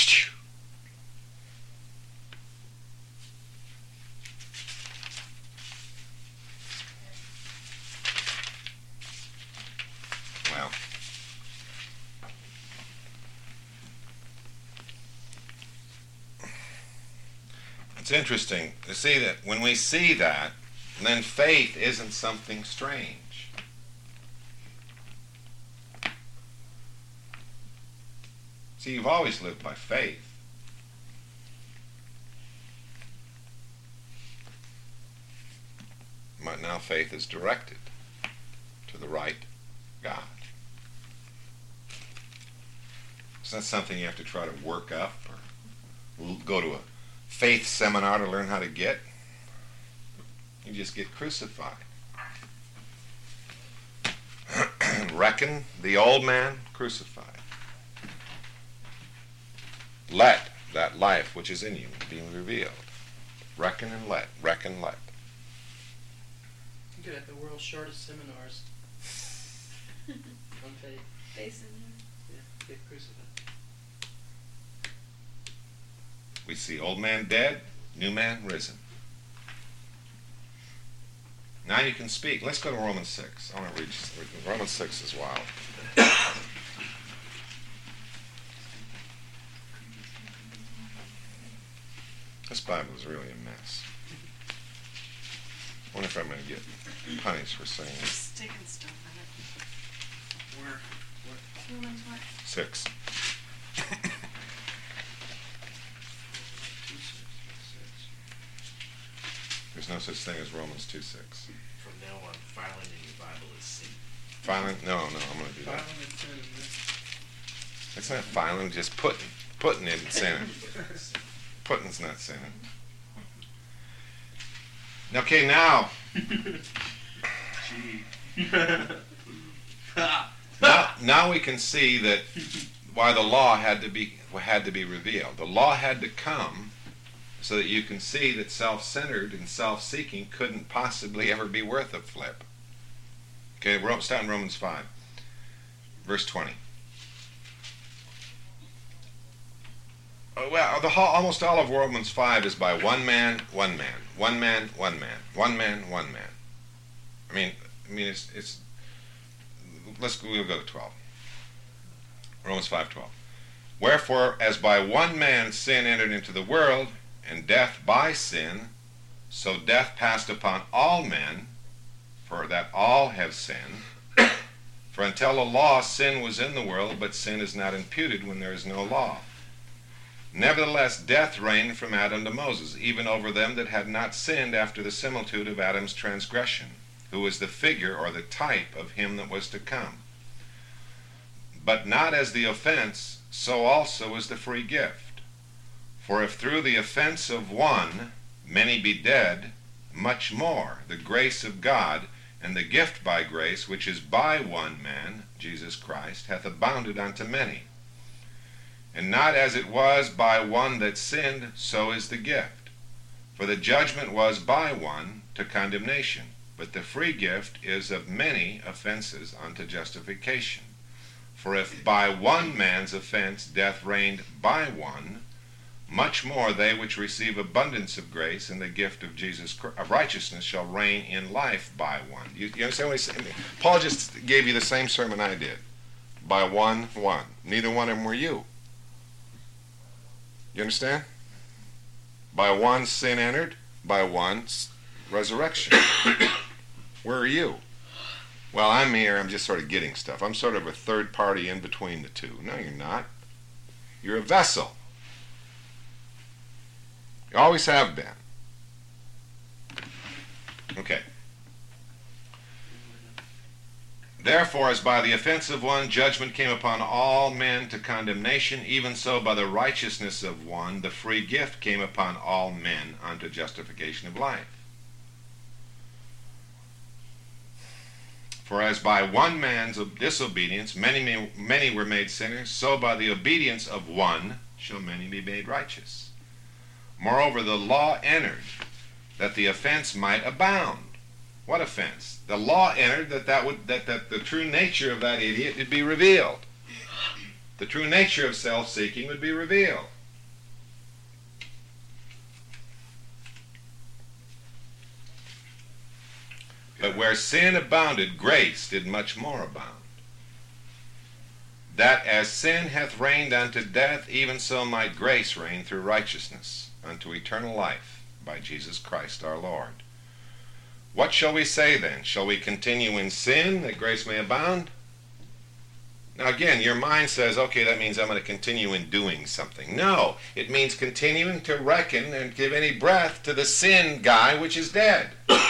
Speaker 1: Well, it's interesting to see that when we see that, then faith isn't something strange. See, you've always lived by faith. But now faith is directed to the right God. It's not something you have to try to work up or go to a faith seminar to learn how to get. You just get crucified. Reckon the old man crucified. Let that life which is in you be revealed. Reckon and let. Reckon, let.
Speaker 2: You could have the world's shortest seminars on faith.
Speaker 5: Basin.
Speaker 2: Yeah, get crucified.
Speaker 1: We see old man dead, new man risen. Now you can speak. Let's go to Romans 6. I want to read Romans 6 is wild. This Bible is really a mess. I wonder if I'm going to get punished for saying this.
Speaker 7: Sticking stuff in it.
Speaker 6: Where?
Speaker 5: Romans what?
Speaker 1: 6. There's no such thing as Romans 2:6.
Speaker 4: From now on, filing in your Bible is sin.
Speaker 1: Filing? No, I'm going to do that.
Speaker 2: Violent sin in this.
Speaker 1: It's not filing, just putting. Putting isn't sinning. Putting's not sinning. Okay, now, now we can see that why the law had to be revealed. The law had to come so that you can see that self-centered and self-seeking couldn't possibly ever be worth a flip. Okay, we're starting Romans 5, verse 20. Well, almost all of Romans 5 is by one man, one man, one man, one man, one man, one man. I mean, it's. We'll go to 12. Romans 5:12. Wherefore, as by one man sin entered into the world, and death by sin, so death passed upon all men, for that all have sinned. For until the law, sin was in the world, but sin is not imputed when there is no law. Nevertheless, death reigned from Adam to Moses, even over them that had not sinned after the similitude of Adam's transgression, who was the figure or the type of him that was to come. But not as the offense, so also is the free gift. For if through the offense of one many be dead, much more the grace of God and the gift by grace, which is by one man, Jesus Christ, hath abounded unto many. And not as it was by one that sinned, so is the gift. For the judgment was by one to condemnation, but the free gift is of many offenses unto justification. For if by one man's offense death reigned by one, much more they which receive abundance of grace and the gift of of righteousness shall reign in life by one. You understand what he's saying? Paul just gave you the same sermon I did. By one. Neither one of them were you. You understand? By one sin entered, by one resurrection. Where are you? Well, I'm here, I'm just sort of getting stuff. I'm sort of a third party in between the two. No, you're not. You're a vessel. You always have been. Okay. Therefore, as by the offense of one judgment came upon all men to condemnation, even so by the righteousness of one the free gift came upon all men unto justification of life. For as by one man's disobedience many were made sinners, so by the obedience of one shall many be made righteous. Moreover, the law entered that the offense might abound. What offense? The law entered that the true nature of that idiot would be revealed. The true nature of self-seeking would be revealed. But where sin abounded, grace did much more abound. That as sin hath reigned unto death, even so might grace reign through righteousness unto eternal life by Jesus Christ our Lord. What shall we say then? Shall we continue in sin that grace may abound? Now again, your mind says, okay, that means I'm going to continue in doing something. No, it means continuing to reckon and give any breath to the sin guy which is dead.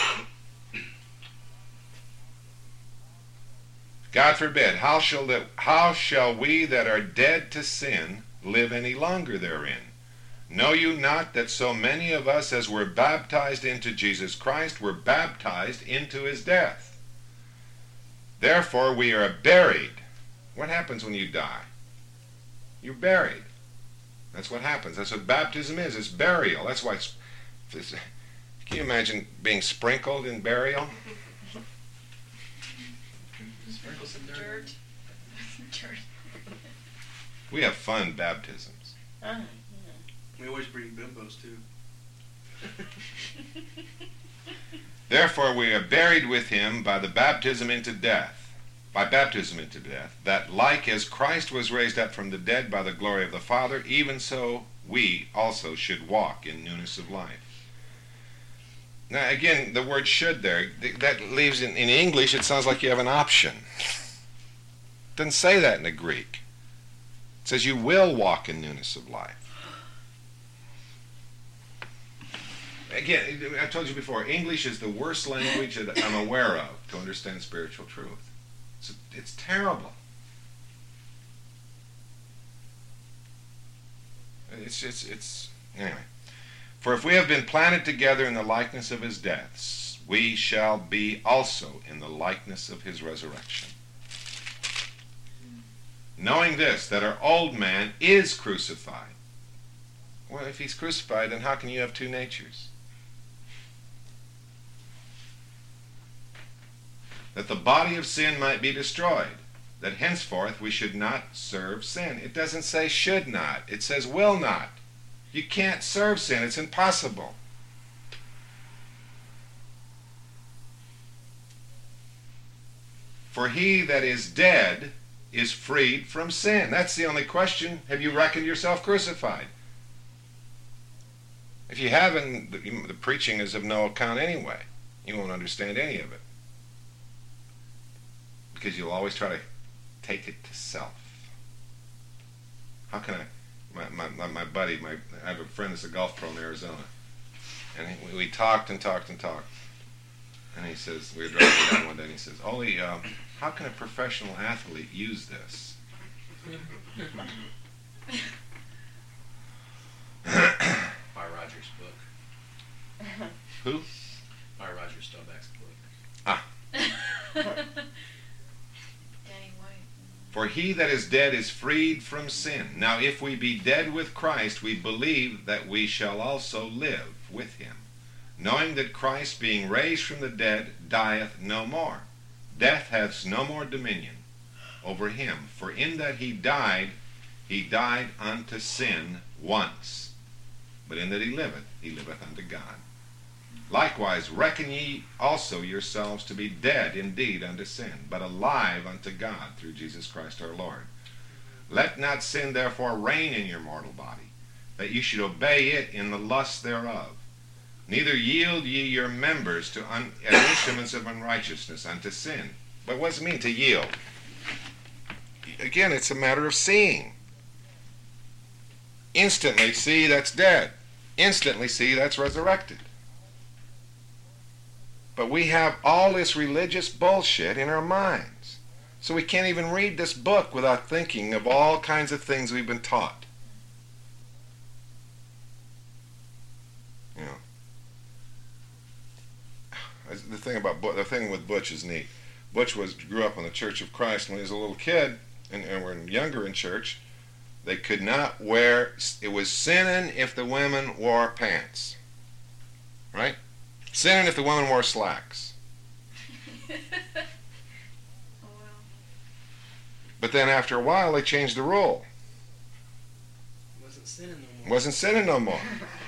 Speaker 1: God forbid, how shall we that are dead to sin live any longer therein? Know you not that so many of us as were baptized into Jesus Christ were baptized into his death? Therefore we are buried. What happens when you die? You're buried. That's what happens. That's what baptism is. It's burial. That's why can you imagine being sprinkled in burial?
Speaker 2: Sprinkle some dirt.
Speaker 5: Dirt. Dirt.
Speaker 1: We have fun baptisms.
Speaker 6: We always bring bimbos too.
Speaker 1: Therefore we are buried with him by baptism into death, that like as Christ was raised up from the dead by the glory of the Father, even so we also should walk in newness of life. Now again, the word should there, that leaves in English, it sounds like you have an option. It doesn't say that in the Greek. It says you will walk in newness of life. Again, I told you before, English is the worst language that I'm aware of to understand spiritual truth. It's terrible. It's anyway. For if we have been planted together in the likeness of his deaths, we shall be also in the likeness of his resurrection. Knowing this, that our old man is crucified. Well, if he's crucified, then how can you have two natures? That the body of sin might be destroyed, that henceforth we should not serve sin. It doesn't say should not, it says will not. You can't serve sin, it's impossible. For he that is dead is freed from sin. That's the only question. Have you reckoned yourself crucified? If you haven't, the preaching is of no account anyway. You won't understand any of it. Because you'll always try to take it to self. How can my buddy, I have a friend that's a golf pro in Arizona, and we talked and talked and talked, and he says, we were driving down one day, and he says, Ollie, how can a professional athlete use this?
Speaker 4: By Roger's book.
Speaker 1: Who?
Speaker 4: By Roger Staubach's book.
Speaker 1: Ah.
Speaker 5: Danny White.
Speaker 1: For he that is dead is freed from sin. Now if we be dead with Christ, we believe that we shall also live with him, knowing that Christ, being raised from the dead, dieth no more. Death hath no more dominion over him. For in that he died unto sin once. But in that he liveth unto God. Likewise reckon ye also yourselves to be dead indeed unto sin, but alive unto God through Jesus Christ our Lord. Let not sin therefore reign in your mortal body, that ye should obey it in the lust thereof. Neither yield ye your members to as instruments of unrighteousness unto sin. But what does it mean to yield? Again, it's a matter of seeing. Instantly see that's dead. Instantly see that's resurrected. But we have all this religious bullshit in our minds. So we can't even read this book without thinking of all kinds of things we've been taught. You know. The thing with Butch is neat. Butch grew up in the Church of Christ when he was a little kid, and were younger in church. They could not wear, it was sinning if the women wore pants. Right? Sinning if the woman wore slacks.
Speaker 5: Oh wow.
Speaker 1: But then after a while, they changed the rule.
Speaker 2: Wasn't sinning no more.
Speaker 1: Wasn't sinning no more.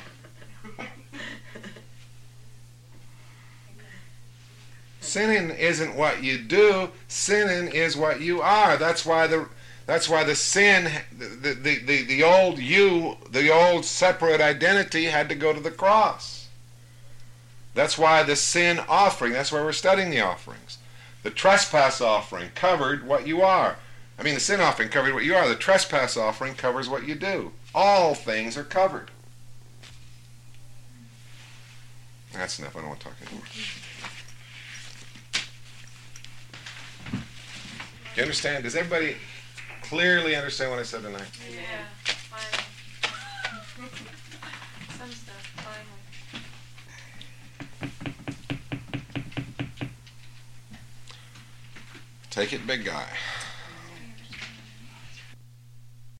Speaker 1: Sinning isn't what you do. Sinning is what you are. That's why the sin, the old you, the old separate identity had to go to the cross. That's why the sin offering, that's why we're studying the offerings. The trespass offering covered what you are. I mean, the sin offering covered what you are. The trespass offering covers what you do. All things are covered. That's enough. I don't want to talk anymore. You understand? Does everybody clearly understand what I said tonight?
Speaker 5: Yeah, finally. Some stuff, finally.
Speaker 1: Take it, big guy.